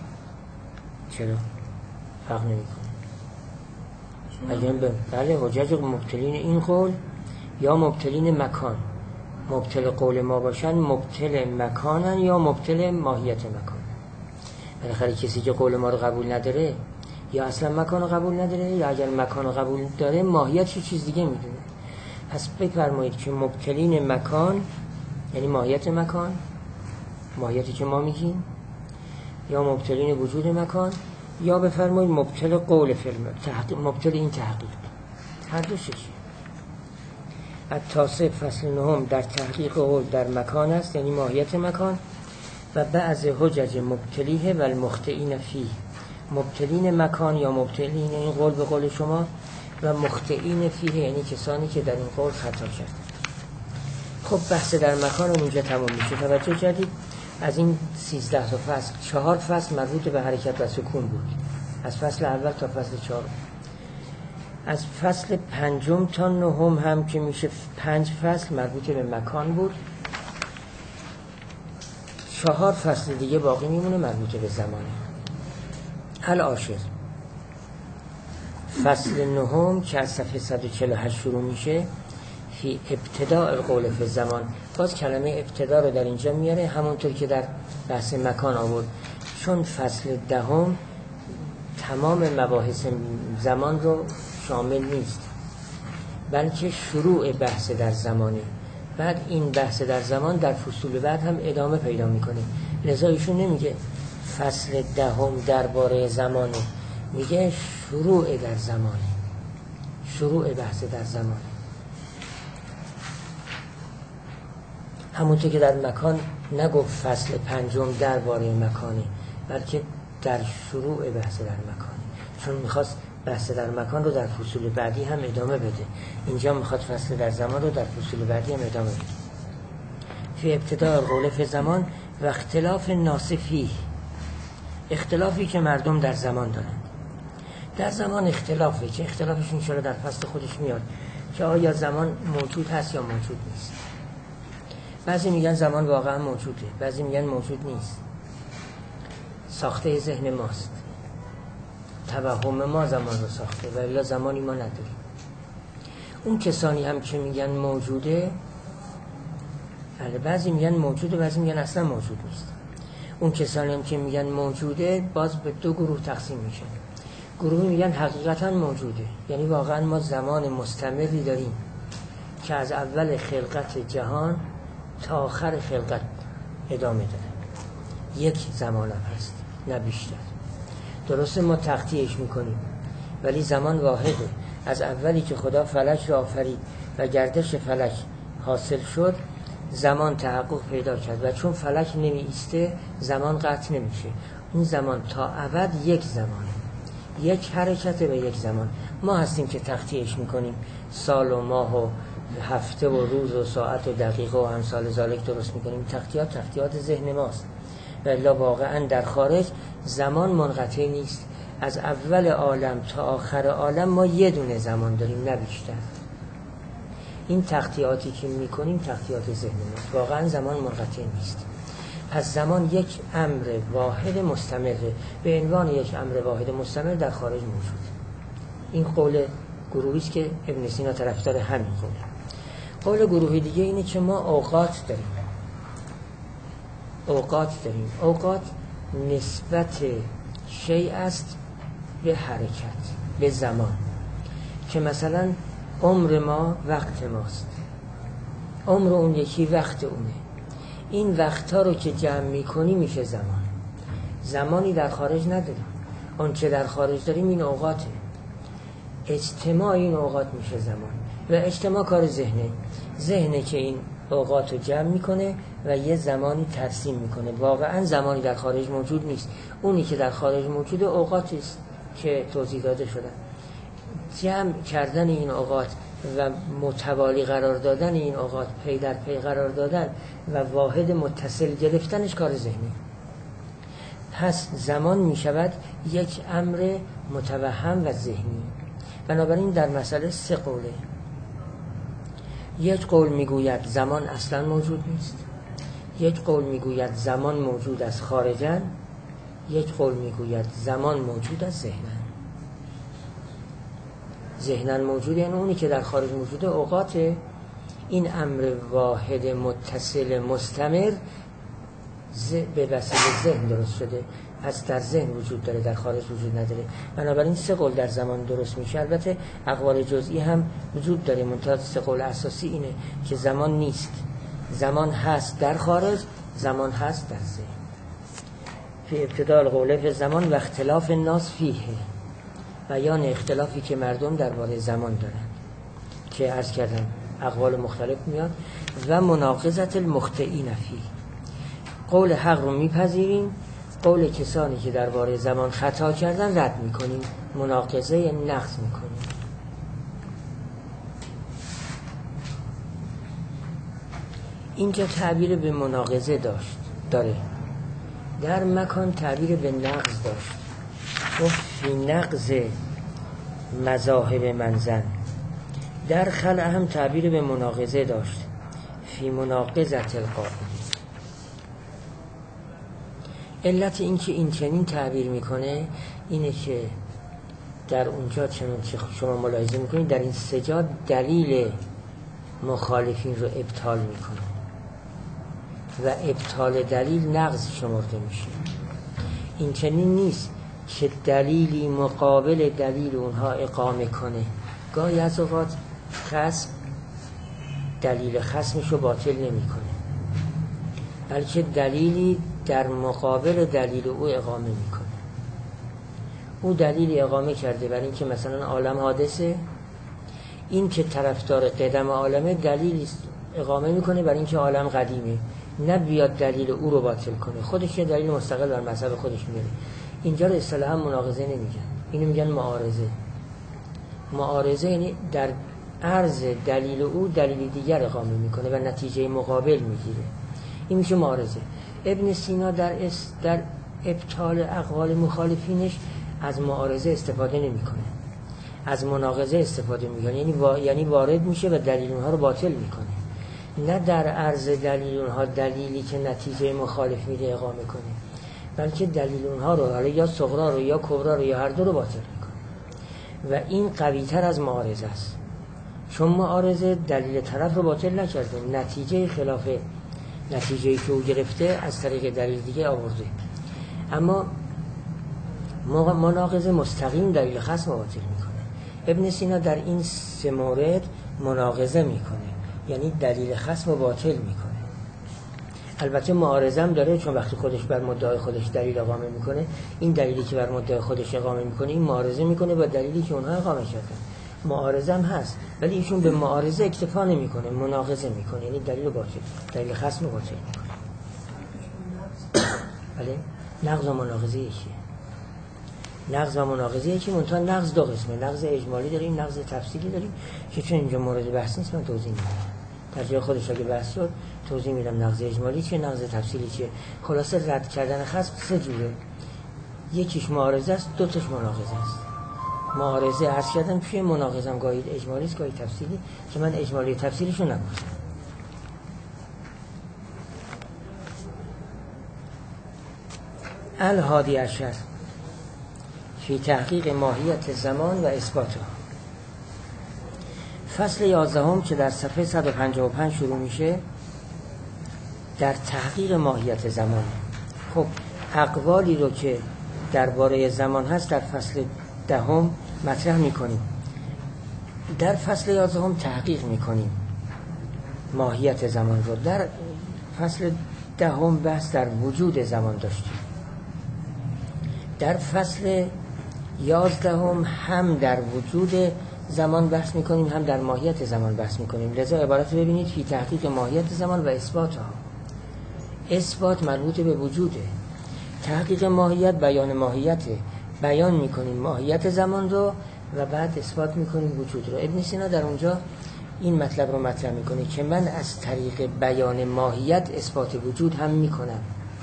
چرا؟ فرق نمیکنه. اگر به بله حجت مبتلین این قول یا مبتلین مکان، مبتل قول ما باشن مبتل مکانن یا مبتل ماهیت مکان. بالاخره کسی که قول ما رو قبول نداره یا اصلا مکان رو قبول نداره، یا اگر مکان رو قبول داره ماهیت یه چیز دیگه میدونه. پس بفرمایید که مبتلین مکان یعنی ماهیت مکان، ماهیتی که ما میگیم، یا مبتلین وجود مکان، یا بفرمایید مبتل قول فیلم، تحقیق، مبتل این تحقیق، هر دو شش. التاسع فصل نهم در تحقیق قول در مکان است، یعنی ماهیت مکان. و بعض حجج مبتلیه و المخطئین فیه، مبتلین مکان یا مبتلین این قول به قول شما، و مخطئین فیه یعنی کسانی که در این قول خطا کردن. خب بحث در مکان اونجا تمام میشه. توجه کردید از این سیزده تا فصل چهار فصل مربوط به حرکت و سکون بود، از فصل اول تا فصل چهار. از فصل پنجم تا نهم هم که میشه پنج فصل مربوط به مکان بود. چهار فصل دیگه باقی میمونه مربوط به زمانه. العاشر فصل نهم که از صفحه صد و چهل و هشت شروع میشه، فی ابتداء القول فی الزمان. باز کلمه ابتدا رو در اینجا میاره همونطور که در بحث مکان آورد، چون فصل دهم تمام مباحث زمان رو شامل نیست، بلکه شروع بحث در زمانه. بعد این بحث در زمان در فصول بعد هم ادامه پیدا میکنه. لذا ایشون نمیگه فصل دهم درباره زمانه، میگه شروع در زمانه، شروع بحث در زمانه. همونطور که در مکان نگفت فصل پنجم درباره مکانه، بلکه در شروع بحث در مکانه، چون میخواست بحث در مکان رو در فصول بعدی هم ادامه بده. اینجا میخواد فصل در زمان رو در فصول بعدی هم ادامه بده. فی ابتداء القول فی زمان و اختلاف الناس فیه، اختلافی که مردم در زمان دارند. در زمان اختلافه که اختلافش انشاءالله در فصل خودش میاد که آیا زمان موجود هست یا موجود نیست. بعضی میگن زمان واقعا موجوده، بعضی میگن موجود نیست، ساخته ذهن ماست، توهم ما زمان رو ساخته و الا زمانی ما نداریم. اون کسانی هم که میگن موجوده، بعضی میگن موجوده، بعضی میگن اصلا موجود نیست. اون کسانی هم که میگن موجوده باز به دو گروه تقسیم میشن. گروهی میگن حقیقتا موجوده، یعنی واقعا ما زمان مستمری داریم که از اول خلقت جهان تا آخر خلقت ادامه داره، یک زمان هم هست نه بیشتر. درسته ما تقطیعش میکنیم ولی زمان واحده. از اولی که خدا فلک را آفرید و گردش فلک حاصل شد زمان تحقق پیدا کرد و چون فلک نمی ایسته زمان قطع نمیشه. اون زمان تا ابد یک زمانه، یک حرکت به یک زمان. ما هستیم که تقطیعش میکنیم، سال و ماه و هفته و روز و ساعت و دقیقه و امثال ذالک درست میکنیم. تقطیعات تقطیعات ذهن ماست و الا واقعا در خارج زمان منقطع نیست. از اول عالم تا آخر عالم ما یه دونه زمان داریم نه بیشتر. این تقطیعاتی که میکنیم تقطیعات ذهن ماست، واقعا زمان منقطع نیست. پس زمان یک امر واحد مستمره، به عنوان یک امر واحد مستمر در خارج موجود. این قول گروهی است که ابن سینا طرفدار همین قوله. قول گروهی دیگه اینه که ما اوقات داریم. اوقات داریم. اوقات نسبت شیء است به حرکت، به زمان، که مثلا عمر ما وقت ماست، عمر اون یکی وقت اونه. این وقتها رو که جمع میکنی میشه زمان. زمانی در خارج نداریم. اون چه در خارج داریم این اوقاته. اجتماع این اوقات میشه زمان و اجتماع کار ذهنه. ذهنه که این اوقات رو جمع میکنه و یه زمانی ترسیم میکنه. واقعا زمانی در خارج موجود نیست. اونی که در خارج موجوده اوقاتی است که توضیح داده شدن. جمع کردن این اوقات و متوالی قرار دادن این اوقات، پی در پی قرار دادن و واحد متصل گرفتنش کار ذهنه. پس زمان می شود یک امر متوهم و ذهنی. بنابراین در مسئله سه قوله. یک قول میگوید زمان اصلا موجود نیست، یک قول میگوید زمان موجود از خارجن، یک قول میگوید زمان موجود از ذهنن. ذهنن موجود یعنی اونی که در خارج موجوده اوقات. این امر واحد متصل مستمر به وسیله ذهن درست شده، پس در ذهن وجود داره، در خارج وجود نداره. بنابراین سه قول در زمان درست میشه. البته اقوال جزئی هم وجود داره، منتها سه قول اساسی اینه که زمان نیست، زمان هست در خارج، زمان هست در ذهن. فی ابتداء القول فی زمان و اختلاف الناس فیه، بیان اختلافی که مردم درباره زمان دارن که عرض کردم اقوال مختلف میاد. و مناقضت المخطئین فیه، قول حق رو میپذیریم، قول کسانی که درباره زمان خطا کردن رد میکنیم، مناقضه یعنی نقض میکنیم. اینجا تعبیر به مناقضه داشت داره، در مکان تعبیر به نقض داشت. گفت فی نقض مذاهب منزل. در خلع هم تعبیر به مناقضه داشت، فی مناقضت القائل. علت این که این چنین تعبیر میکنه اینه که در اونجا چنون که شما ملاحظه میکنید در این سجاد دلیل مخالفین رو ابطال میکنه و ابطال دلیل نقض شمرده میشه. این چنین نیست که دلیلی مقابل دلیل اونها اقامه کنه. گاهی از اوقات خصم دلیل خصمش رو باطل نمیکنه، بلکه دلیلی در مقابل دلیل او اقامه میکنه. او دلیلی اقامه کرده برای اینکه مثلا عالم حادثه، این که طرفدار قدم عالمه دلیلی اقامه میکنه برای اینکه عالم قدیمه، نه بیاد دلیل او رو باطل کنه، خودش یه دلیل مستقل بر مذهب خودش میاره. اینجا رو اصطلاحا مناقضه نمیگن، اینو میگن معارضه. معارضه یعنی در عرض دلیل او دلیل دیگر اقامه میکنه و نتیجه مقابل میگیره، این میشه معارضه. ابن سینا در اس در ابطال اقوال مخالفینش از معارضه استفاده نمیکنه، از مناقضه استفاده میکنه، یعنی وا... یعنی وارد میشه و دلیل اونها رو باطل میکنه، نه در عرض دلیل اونها دلیلی که نتیجه مخالف میده اقامه کنه، بلکه دلیل اونها رو حالا یا صغرا رو یا کبرا رو یا هر دو رو باطل میکنه و این قوی تر از معارضه است، چون معارضه دلیل طرف رو باطل نکرده، نتیجه خلاف نتیجه‌ای که او گرفته از طریق دلیل دیگه آورده. اما مناقضه مستقیم دلیل خصم باطل میکنه. ابن سینا در این سه مورد مناقضه میکنه، یعنی دلیل خصم رو باطل میکنه. البته معارضه هم داره، چون وقتی خودش بر مدعای خودش دلیل اقامه میکنه، این دلیلی که بر مدعای خودش اقامه میکنه این معارضه میکنه با دلیلی که اونها اقامه کردن. معارضه هم هست، ولی ایشون به معارضه اکتفا نمیکنه، مناقضه میکنه، یعنی دلیل باطل، دلیل خصم باطل میکنه. بله، نقض و مناقضه یکیه. نقض و مناقضه یکی، منتها نقض دو قسمه، نقض اجمالی داریم، نقض تفصیلی داریم که چون اینجا مورد بحث نیست من توضیح میدم. در جای خودش اگه بحث شد توضیح میدم نقض اجمالی چیه، نقض تفصیلی چیه. خلاصه رد کردن خصم سه جوره، یکیش معارضه است، دو تاش مناقضه است. معارضه عرض کردم چیه، مناقضه هم گاهی اجمالی است گاهی تفصیلی، که من اجمالی تفصیلیشو نگفتم. الهادی عشر فی تحقیق ماهیت زمان و اثباتها. فصل یازدهم که در صفحه صد و پنجاه و پنج شروع میشه در تحقیق ماهیت زمان. خب اقوالی رو که درباره زمان هست در فصل دهم مطرح میکنیم، در فصل یازدهم تحقیق میکنیم ماهیت زمان رو. در فصل دهم بحث در وجود زمان داشتیم، در فصل یازدهم هم در وجود زمان بحث میکنیم هم در ماهیت زمان بحث میکنیم. لذا عبارت رو ببینید فی تحقیق ماهیت زمان و اثبات ها. اثبات مربوط به وجوده، تحقیق ماهیت بیان ماهیته، بیان میکنیم ماهیت زمان رو و بعد اثبات میکنیم وجود رو. ابن سینا در اونجا این مطلب رو مطرح میکنه که من از طریق بیان ماهیت اثبات وجود هم میکنم،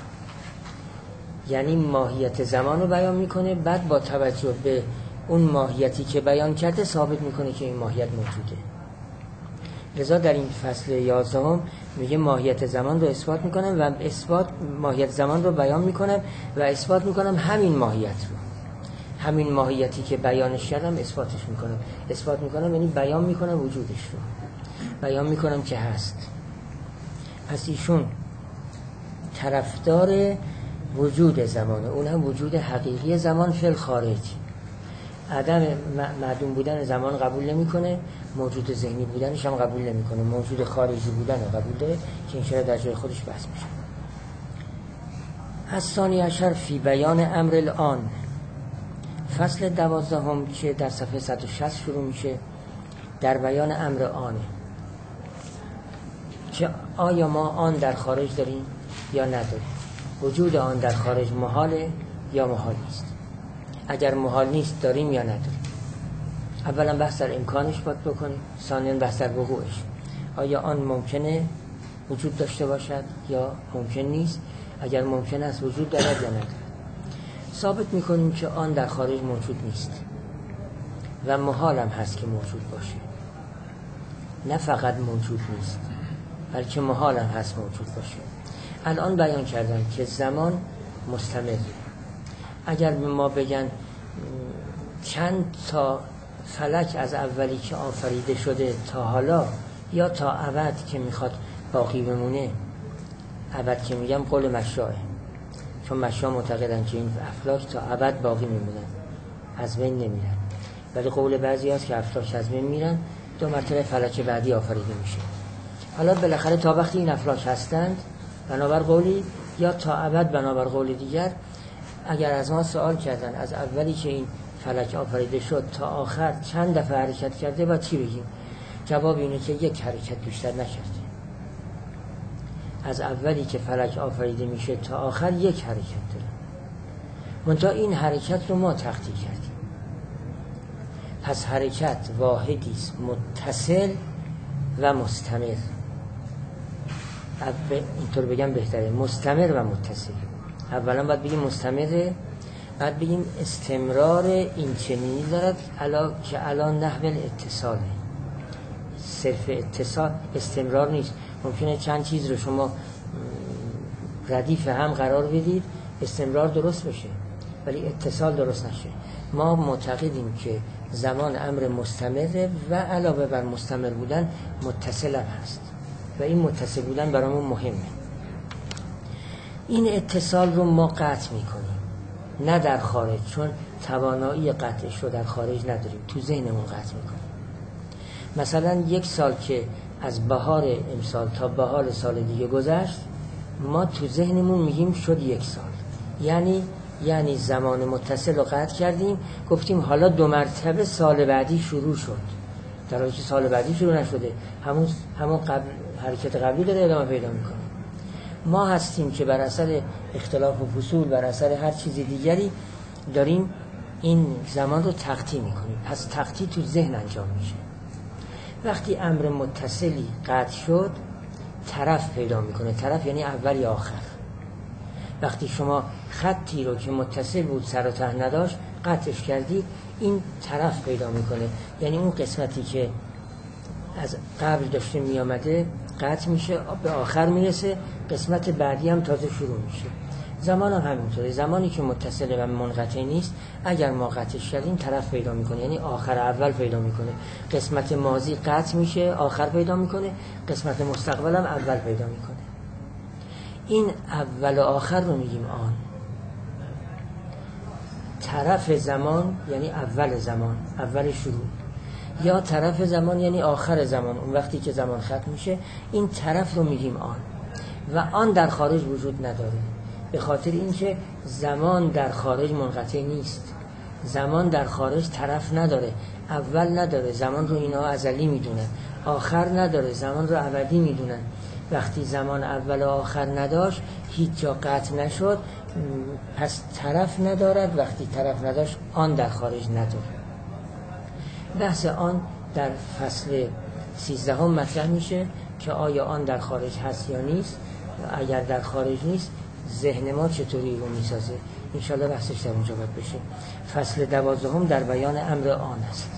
یعنی ماهیت زمان رو بیان میکنه، بعد با توجه به اون ماهیتی که بیان کرده ثابت میکنه که این ماهیت موجوده. لذا در این فصل یازدهم میگه ماهیت زمان رو اثبات میکنم و اثبات ماهیت زمان رو بیان میکنم و اثبات میکنم همین ماهیت رو، همین ماهیتی که بیانش کردم اثباتش میکنم. اثبات میکنم یعنی بیان میکنم وجودش رو، بیان میکنم که هست. پس ایشون طرفدار وجود زمانه، اون هم وجود حقیقی زمان فی الخارج. عدم معدوم بودن زمان قبول نمیکنه، موجود ذهنی بودنش هم قبول نمیکنه، موجود خارجی بودن رو قبول داره که این شرح در جای خودش بحث میشه. الثانی عشر فی بیان امر الان، فصل دوازدهم که در صفحه صد و شصت شروع میشه در بیان امر آنه، که آیا ما آن در خارج داریم یا نداریم، وجود آن در خارج محاله یا محال نیست، اگر محال نیست داریم یا نداریم. اولا بحث در امکانش باید بکنیم، ثانیاً بحث در وقوعش، آیا آن ممکنه وجود داشته باشد یا ممکن نیست، اگر ممکن است وجود دارد یا ندارد. ثابت میکنیم که آن در خارج موجود نیست و محال هم هست که موجود باشه، نه فقط موجود نیست بلکه محال هم هست موجود باشه. الان بیان کردم که زمان مستمره. اگر ما بگن چند تا فلک از اولی که آفریده شده تا حالا یا تا ابد که میخواد باقی بمونه، ابد که میگم قول مشاعه، چون مشاع معتقدن که این افلاک تا ابد باقی میمونن، از بین نمیرن، ولی قول بعضی هست که افلاک از بین میرن، دو مرتبه فلک بعدی آفریده میشه. حالا بالاخره تا وقتی این افلاک هستند بنابر قولی یا تا ابد بنابر قول دیگر، اگر از ما سوال کردن از اولی که این فلک آفریده شد تا آخر چند دفعه حرکت کرده و چی بگیم؟ جواب اینه که یک حرکت بیشتر نکرده. از اولی که فلک آفریده میشه تا آخر یک حرکت داره. منتها این حرکت رو ما تخطی کردیم. پس حرکت واحدی است متصل و مستمر. اینطور بگم بهتره، مستمر و متصل. اولا باید بگیم مستمره، بعد بگیم استمرار این چنینی دارد علا که الان نحو اتصاله. صرف اتصال استمرار نیست. ممکنه چند چیز رو شما ردیف هم قرار بدید استمرار درست بشه ولی اتصال درست نشه. ما معتقدیم که زمان امر مستمره و علاوه بر مستمر بودن متصل هم هست و این متصل بودن برامون مهمه. این اتصال رو ما قطع میکنیم، نه در خارج، چون توانایی قطعش رو در خارج نداریم، تو ذهنمون قطع میکنیم. مثلا یک سال که از بهار امسال تا بهار سال دیگه گذشت، ما تو ذهنمون میگیم شد یک سال، یعنی یعنی زمان متصل رو قطع کردیم، گفتیم حالا دو مرتبه سال بعدی شروع شد، در حالی که سال بعدی شروع نشده، همون همون قبل حرکت قبلی داره ادامه پیدا میکنه. ما هستیم که بر اثر اختلاف و فصول، بر اثر هر چیز دیگری داریم این زمان رو تقطیع میکنیم. پس تقطیع تو ذهن انجام میشه. وقتی امر متصلی قطع شد طرف پیدا میکنه. طرف یعنی اول یا آخر. وقتی شما خطی رو که متصل بود سر و ته نداشت قطعش کردی، این طرف پیدا میکنه، یعنی اون قسمتی که از قبل داشته میامده قطع میشه به آخر میرسه، قسمت بعدی هم تازه شروع میشه. زمان هم همینطوره. زمانی که متصل و منقطع نیست اگر ما قطعش کردیم طرف پیدا میکنه، یعنی آخر اول پیدا میکنه. قسمت ماضی قطع میشه آخر پیدا میکنه، قسمت مستقبل هم اول پیدا میکنه. این اول و آخر رو میگیم آن. طرف زمان یعنی اول زمان، اول شروع، یا طرف زمان یعنی آخر زمان، اون وقتی که زمان ختم میشه، این طرف رو میگیم آن. و آن در خارج وجود نداره، به خاطر اینکه زمان در خارج منقطع نیست. زمان در خارج طرف نداره، اول نداره، زمان رو اینا ازلی میدونن، آخر نداره، زمان رو ابدی میدونن. وقتی زمان اول و آخر نداشت هیچ جا قطع نشد، پس طرف ندارد. وقتی طرف نداشت آن در خارج نداره. بحث آن در فصل سیزدهم مطرح میشه که آیا آن در خارج هست یا نیست. اگر در خارج نیست ذهن ما چطوری رو میسازه؟ انشاءالله بحثش در اونجا باید بشه. فصل دوازدهم در بیان امر آن است.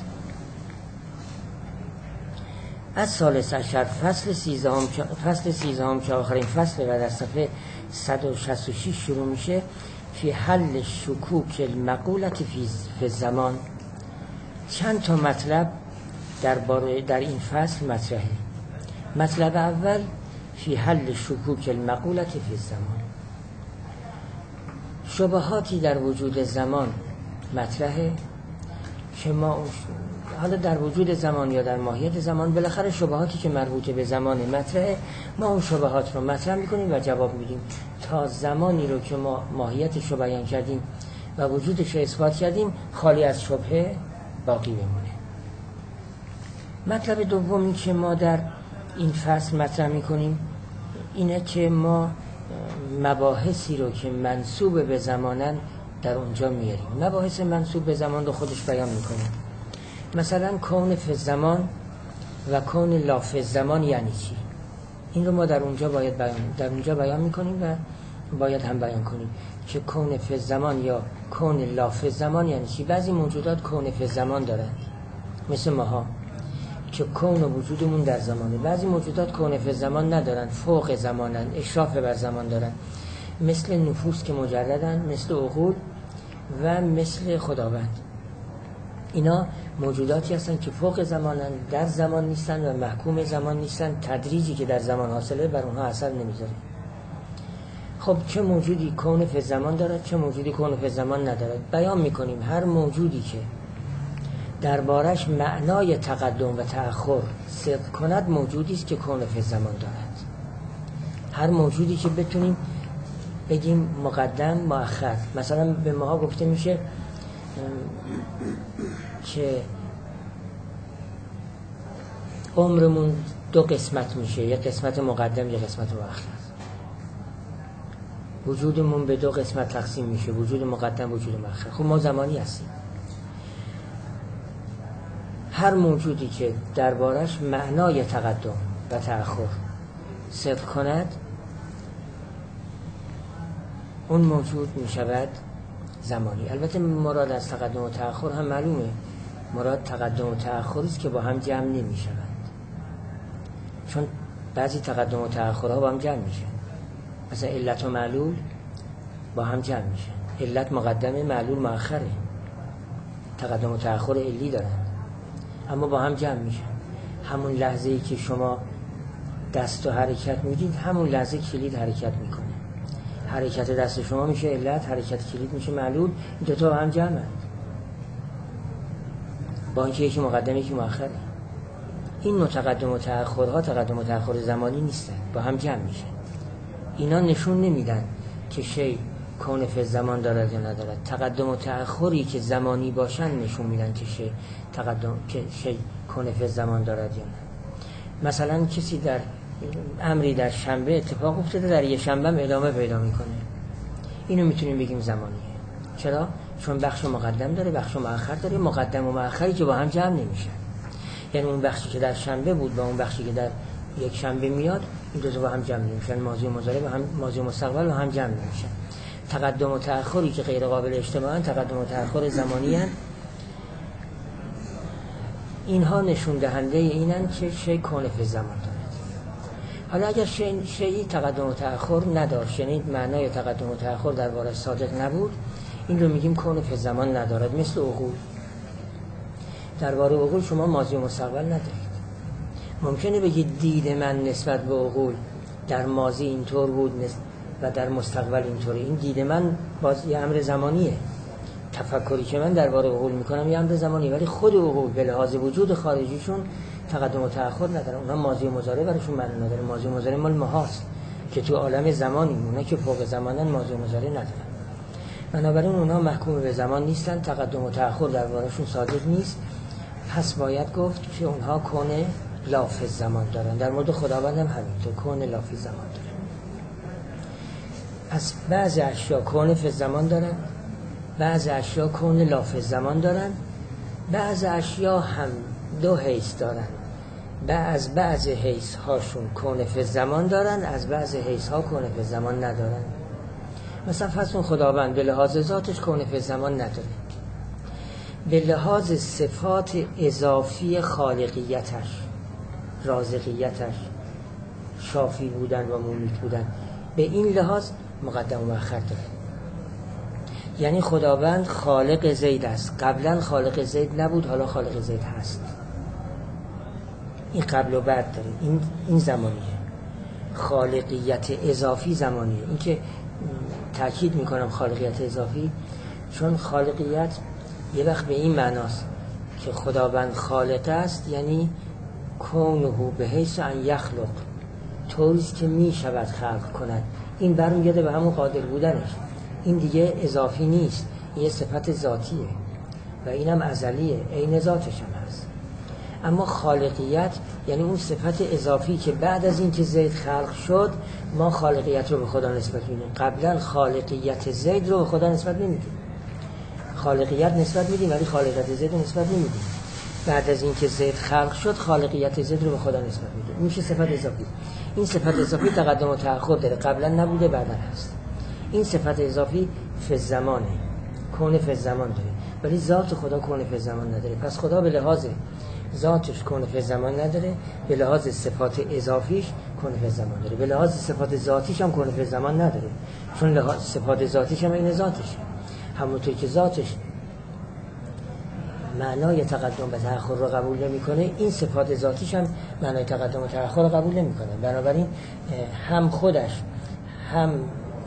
از ثالث عشر فصل سیزدهم فصل سیزدهم که آخرین فصل و در صفحه صد و شصت و شش شروع میشه. فی حل شکوک المقولت فی زمان. چند تا مطلب در باره در این فصل مطرحه. مطلب اول فی حل شکوک المقولت فی زمان. شبهاتی در وجود زمان مطرحه که ما حالا در وجود زمان یا در ماهیت زمان، بالاخره شبهاتی که مربوط به زمان مطرحه، ما اون شبهات رو مطرح میکنیم و جواب میدیم تا زمانی رو که ما ماهیتش رو بیان کردیم و وجودش رو اثبات کردیم خالی از شبهه باقی بمونه. مطلب دومی که ما در این فصل مطرح میکنیم اینه که ما مباحثی رو که منسوب به زمانن در اونجا میاریم. مباحث منسوب به زمان رو خودش بیان میکنه. مثلا کون فی زمان و کون لا فی زمان یعنی چی؟ این رو ما در اونجا باید بیان در اونجا بیان میکنیم و باید هم بیان کنیم که کون فی زمان یا کون لا فی زمان یعنی چی. بعضی موجودات کون فی زمان دارند مثل ماها که کون و وجودمون در زمانه. بعضی موجودات کون فی زمان ندارن، فوق زمانن، اشراف بر زمان دارن، مثل نفوس که مجردن، مثل عقول و مثل خداوند. اینا موجوداتی هستن که فوق زمانن، در زمان نیستن و محکوم زمان نیستن. تدریجی که در زمان حاصله بر اونها اثر نمیذاره. خب چه موجودی کون فی زمان دارد، چه موجودی کون فی زمان ندارد؟ بیان میکنیم هر موجودی که دربارش معنای تقدم و تأخر صدق کند موجودی است که کون فی زمان دارد. هر موجودی که بتونیم بگیم مقدم مؤخر، مثلا به ماها گفته میشه که عمرمون دو قسمت میشه، یک قسمت مقدم یک قسمت مؤخر. وجودمون به دو قسمت تقسیم میشه، وجود مقدم وجود مؤخر. خب ما زمانی هستیم. هر موجودی که دربارش معنای تقدم و تأخر صدق کند اون موجود میشود زمانی. البته مراد از تقدم و تأخر هم معلومه، مراد تقدم و تأخری است که با هم جمع نمیشوند، چون بعضی تقدم و تأخرها با هم جمع میشن. مثلا علت و معلول با هم جمع میشن، علت مقدمه معلول مؤخره، تقدم و تأخر علی دارن اما با هم جمع میشن. همون لحظه ای که شما دست و حرکت میدید همون لحظه کلید حرکت میکنه. حرکت دست شما میشه علت، حرکت کلید میشه معلول. این دو تا با هم جمعن، با اینکه یکی مقدمه یکی مؤخره. این نوع تقدم و تأخرها تقدم و تأخر زمانی نیستن، با هم جمع میشن. اینا نشون نمیدن که شی کون فی زمان دارد یا ندارد. تقدم و تأخری که زمانی باشن نشون میدن که شی تقدم که شی کون فی زمان دارد یا نه. مثلا کسی در امری در شنبه اتفاق افتاده، در یه شنبه هم ادامه پیدا میکنه، اینو میتونیم بگیم زمانیه. چرا؟ چون بخش مقدم داره بخش مؤخر داره، مقدم و مؤخری که با هم جمع نمیشن. یعنی اون بخشی که در شنبه بود با اون بخشی که در یک شنبه میاد این دو تا با هم جمع نمیشن، ماضی و مضارع با هم، ماضی و مستقبل با هم جمع نمیشن. تقدم و تأخری که غیر قابل اجتماعن تقدم و تأخر زمانی ان. اینها نشون دهنده اینن که شی کون فی زمان دارد. حالا اگر شی شی تقدم و تأخر نداشت، یعنی معنای تقدم و تأخر دربارش صادق نبود، این رو میگیم کون فی زمان ندارد. مثل عقول، درباره عقول شما ماضی و مستقبل ندارید. ممکنه بگید دید من نسبت به عقول در ماضی اینطور بود و در مستقبل اینطوره. این دید من باز یه امر زمانیه. تفکری که من درباره عقول میکنم یه امر زمانی، ولی خود عقول به لحاظ وجود خارجیشون تقدم و تأخر نداره. اونها ماضی و مضارع براشون معنی نداره. ماضی و مضارع مال ماهاست که تو عالم زمانی، اونها که فوق زمانن ماضی و مضارع ندارن. بنابراین اونها محکوم به زمان نیستن، تقدم و تأخر دربارشون صادق نیست. پس باید گفت که اونها کون لاف زمان دارن. در مورد خداوند هم همینطور، کون لاف زمان دارن. از بعض اشیا کون فی زمان دارن، بعض اشیا کون لاف زمان دارن، بعض اشیا هم دو حیث دارن. از بعض حیث هاشون کون فی زمان دارن، از بعض حیث ها کون فی زمان ندارن. مثلا فرض کن خداوند به لحاظ ذاتش کون فی زمان نداره، به لحاظ صفات اضافی خالقیتش، رازقیتش، شافی بودن و ممیت بودن، به این لحاظ مقدم و مؤخر داره. یعنی خداوند خالق زید است، قبلا خالق زید نبود، حالا خالق زید هست. این قبل و بعد داره. این این زمانیه. خالقیت اضافی زمانیه. این که تأکید میکنم خالقیت اضافی، چون خالقیت یه وقت به این معناست که خداوند خالق است، یعنی کونه به حیث ان یخلق، طوریست که می شود خلق کند. این برمیگرده به همون قادر بودنش. این دیگه اضافی نیست، این صفت ذاتیه و اینم ازلیه، عین ذاتش هم هست. اما خالقیت یعنی اون صفت اضافی که بعد از این که زید خلق شد ما خالقیت رو به خدا نسبت میدیم. قبلا خالقیت زید رو به خدا نسبت نمیدیم، خالقیت نسبت میدیم ولی خالقیت زید رو نسبت نمیدیم. بعد از این که زید خلق شد خالقیت زید رو به خدا نسبت میدیم. این میشه صفت اضافی. این صفت اضافی تقدم و تأخر داره، قبلا نبوده بعدا هست. این صفت اضافی فی زمانه، کون فی زمان داره، ولی ذات خدا کون فی زمان نداره. پس خدا به لحاظ ذاتش کون فی زمان نداره، به لحاظ صفات اضافیش کون فی زمان داره، به لحاظ صفات ذاتیش هم کون فی زمان نداره، چون لحاظ صفات ذاتیش هم این ذاتشه. همونطور که ذاتش معنای تقدم و تأخر رو قبول نمیکنه، این صفات ذاتیش هم معنای تقدم و تأخر رو قبول نمیکنه. بنابراین هم خودش هم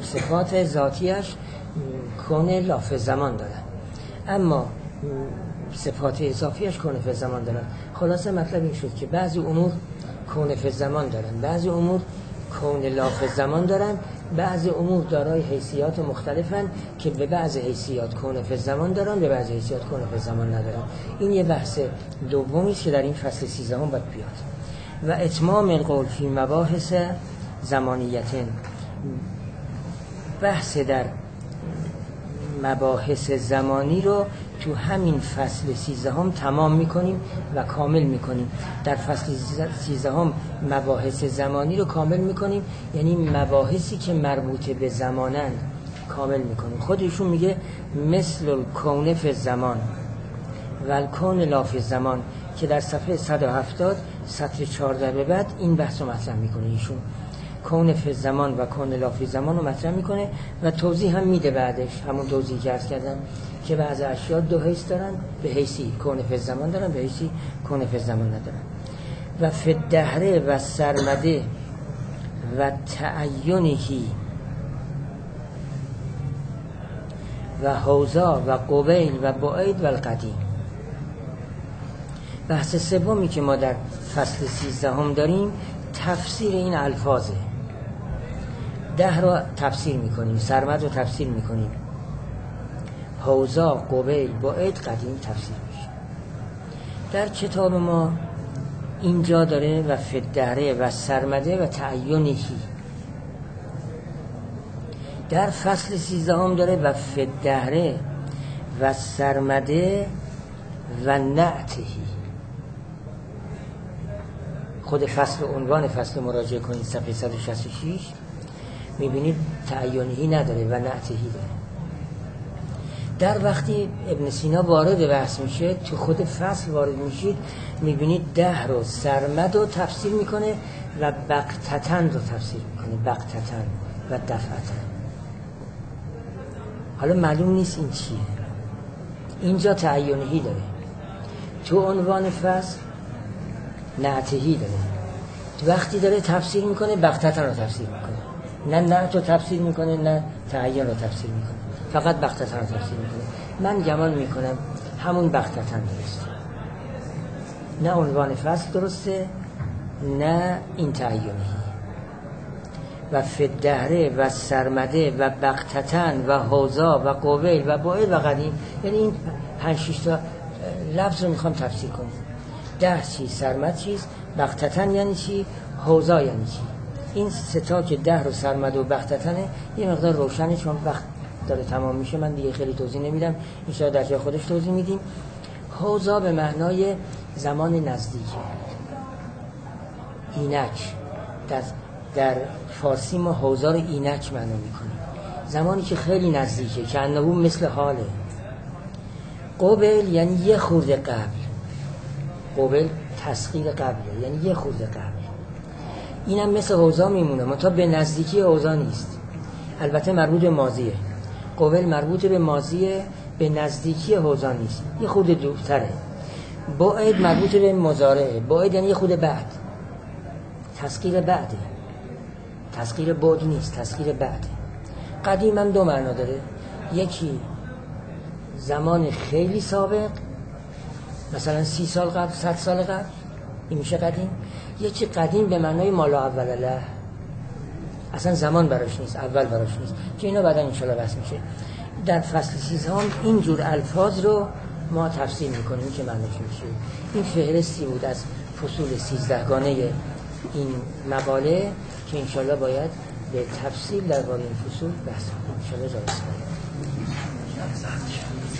صفات ذاتیش کون لاف زمان دارن. اما صفات اضافیش کون فی الزمان دارن. خلاصه مطلب این شد که بعضی امور کون فی الزمان دارن، بعضی امور کون لا فی الزمان دارن، بعضی امور دارای حیثیات مختلفن که به بعضی حیثیات کون فی الزمان دارن، به بعضی حیثیات کون فی الزمان ندارن. این یه بحث دومی است که در این فصل سیزدهم باید بیاد. و اتمام القول فی مباحث زمانیتن، بحث در مباحث زمانی رو تو همین فصل سیزدهم تمام میکنیم و کامل میکنیم. در فصل سیزدهم مباحث زمانی رو کامل میکنیم، یعنی مباحثی که مربوط به زمانند کامل میکنیم. خودشون میگه مثل الکون فی الزمان و الکون لا فی الزمان، که در صفحه صد و هفتاد سطر چهارده به بعد این بحث رو مطرح میکنه. ایشون کون فی الزمان و کون لا فی الزمان رو مطرح میکنه و توضیح هم میده بعدش، همون توضیحی که عرض کردم که بعضی اشیاء دو حیث دارن، به حیثی کون فی الزمان دارن، به حیثی کون فی الزمان ندارن. و فی الدهر و سرمده و تعینهی و حوزا و قبیل و بعید و القدیم. بحث سومی که ما در فصل سیزدهم داریم تفسیر این الفاظه. ده رو تفسیر میکنیم، سرمد رو تفسیر میکنیم، حوزا، قبیل، بعید، قدیم تفسیر میشه. در کتاب ما اینجا داره و فی الدهر و سرمده و تعینهی. در فصل سیزدهم داره و فی الدهر و سرمده و نعتهی. خود فصل عنوان فصل مراجعه کنید صفحه صد و شصت و شش، میبینید تعینهی نداره و نعتهی داره. در وقتی ابن سینا وارد بحث میشه، تو خود فصل وارد میشید، میبینید ده رو سرمد رو تفسیر میکنه و بقتتن رو تفسیر میکنه، بقتتن و دفعتن. حالا معلوم نیست این چیه. اینجا تعینهی داره، تو عنوان فصل نعتهی داره. وقتی داره تفسیر میکنه بقتتن رو تفسیر میکنه، نه نعت رو تفسیر میکنه نه تعین رو تفسیر میکنه، فقط بقتتن رو تفسیر میکنه. من گمان میکنم همون بقتتن درسته، نه عنوان فصل درسته نه این تعینهی. و فی الدهر و سرمده و بقتتن و حوزا و قبیل و بعید و قدیم، یعنی این پنج شش تا لفظ رو میخوام تفسیر کنیم. ده چیز، سرمد چیز، بقتتن یعنی چی، حوزا یعنی چی. این ستا که ده رو سرمد و بقتتنه یه مقدار روشنه، چون وقت داره تمام میشه من دیگه خیلی توضیح نمیدم، این در جای خودش توضیح میدیم. حوزا به معنای زمان نزدیکه، اینک. در در فارسی ما حوزا رو اینک معنا میکنیم، زمانی که خیلی نزدیکه، که انه مثل حاله. قبل یعنی یه خورده قبل، قبل تسخیر قبله، یعنی یه خورده قبل. اینم مثل حوزا میمونه، منتها به نزدیکی حوزا نیست. البته مربوط به ماضیه، قبل مربوط به ماضیه، به نزدیکی حوزا نیست، یه خورده دورتره. بعید مربوط به مضارعه، بعید یعنی یه خورده بعد، تسخیر بعده، تسخیر بعد نیست، تسخیر بعده. قدیم هم دو معنا داره، یکی زمان خیلی سابق، مثلا سی سال قبل، صد سال قبل، این میشه قدیم. یکی قدیم به معنای مالا اول له، اصلا زمان براش نیست، اول براش نیست، که اینا بعدا انشالله بحث میشه. در فصل سیزدهم اینجور الفاظ رو ما تفسیر میکنیم که معنیش میشه. این فهرستی بود از فصول سیزدهگانه این مقاله که انشالله باید به تفصیل درباره این فصول بحث کنیم. انشالله جایز کنیم.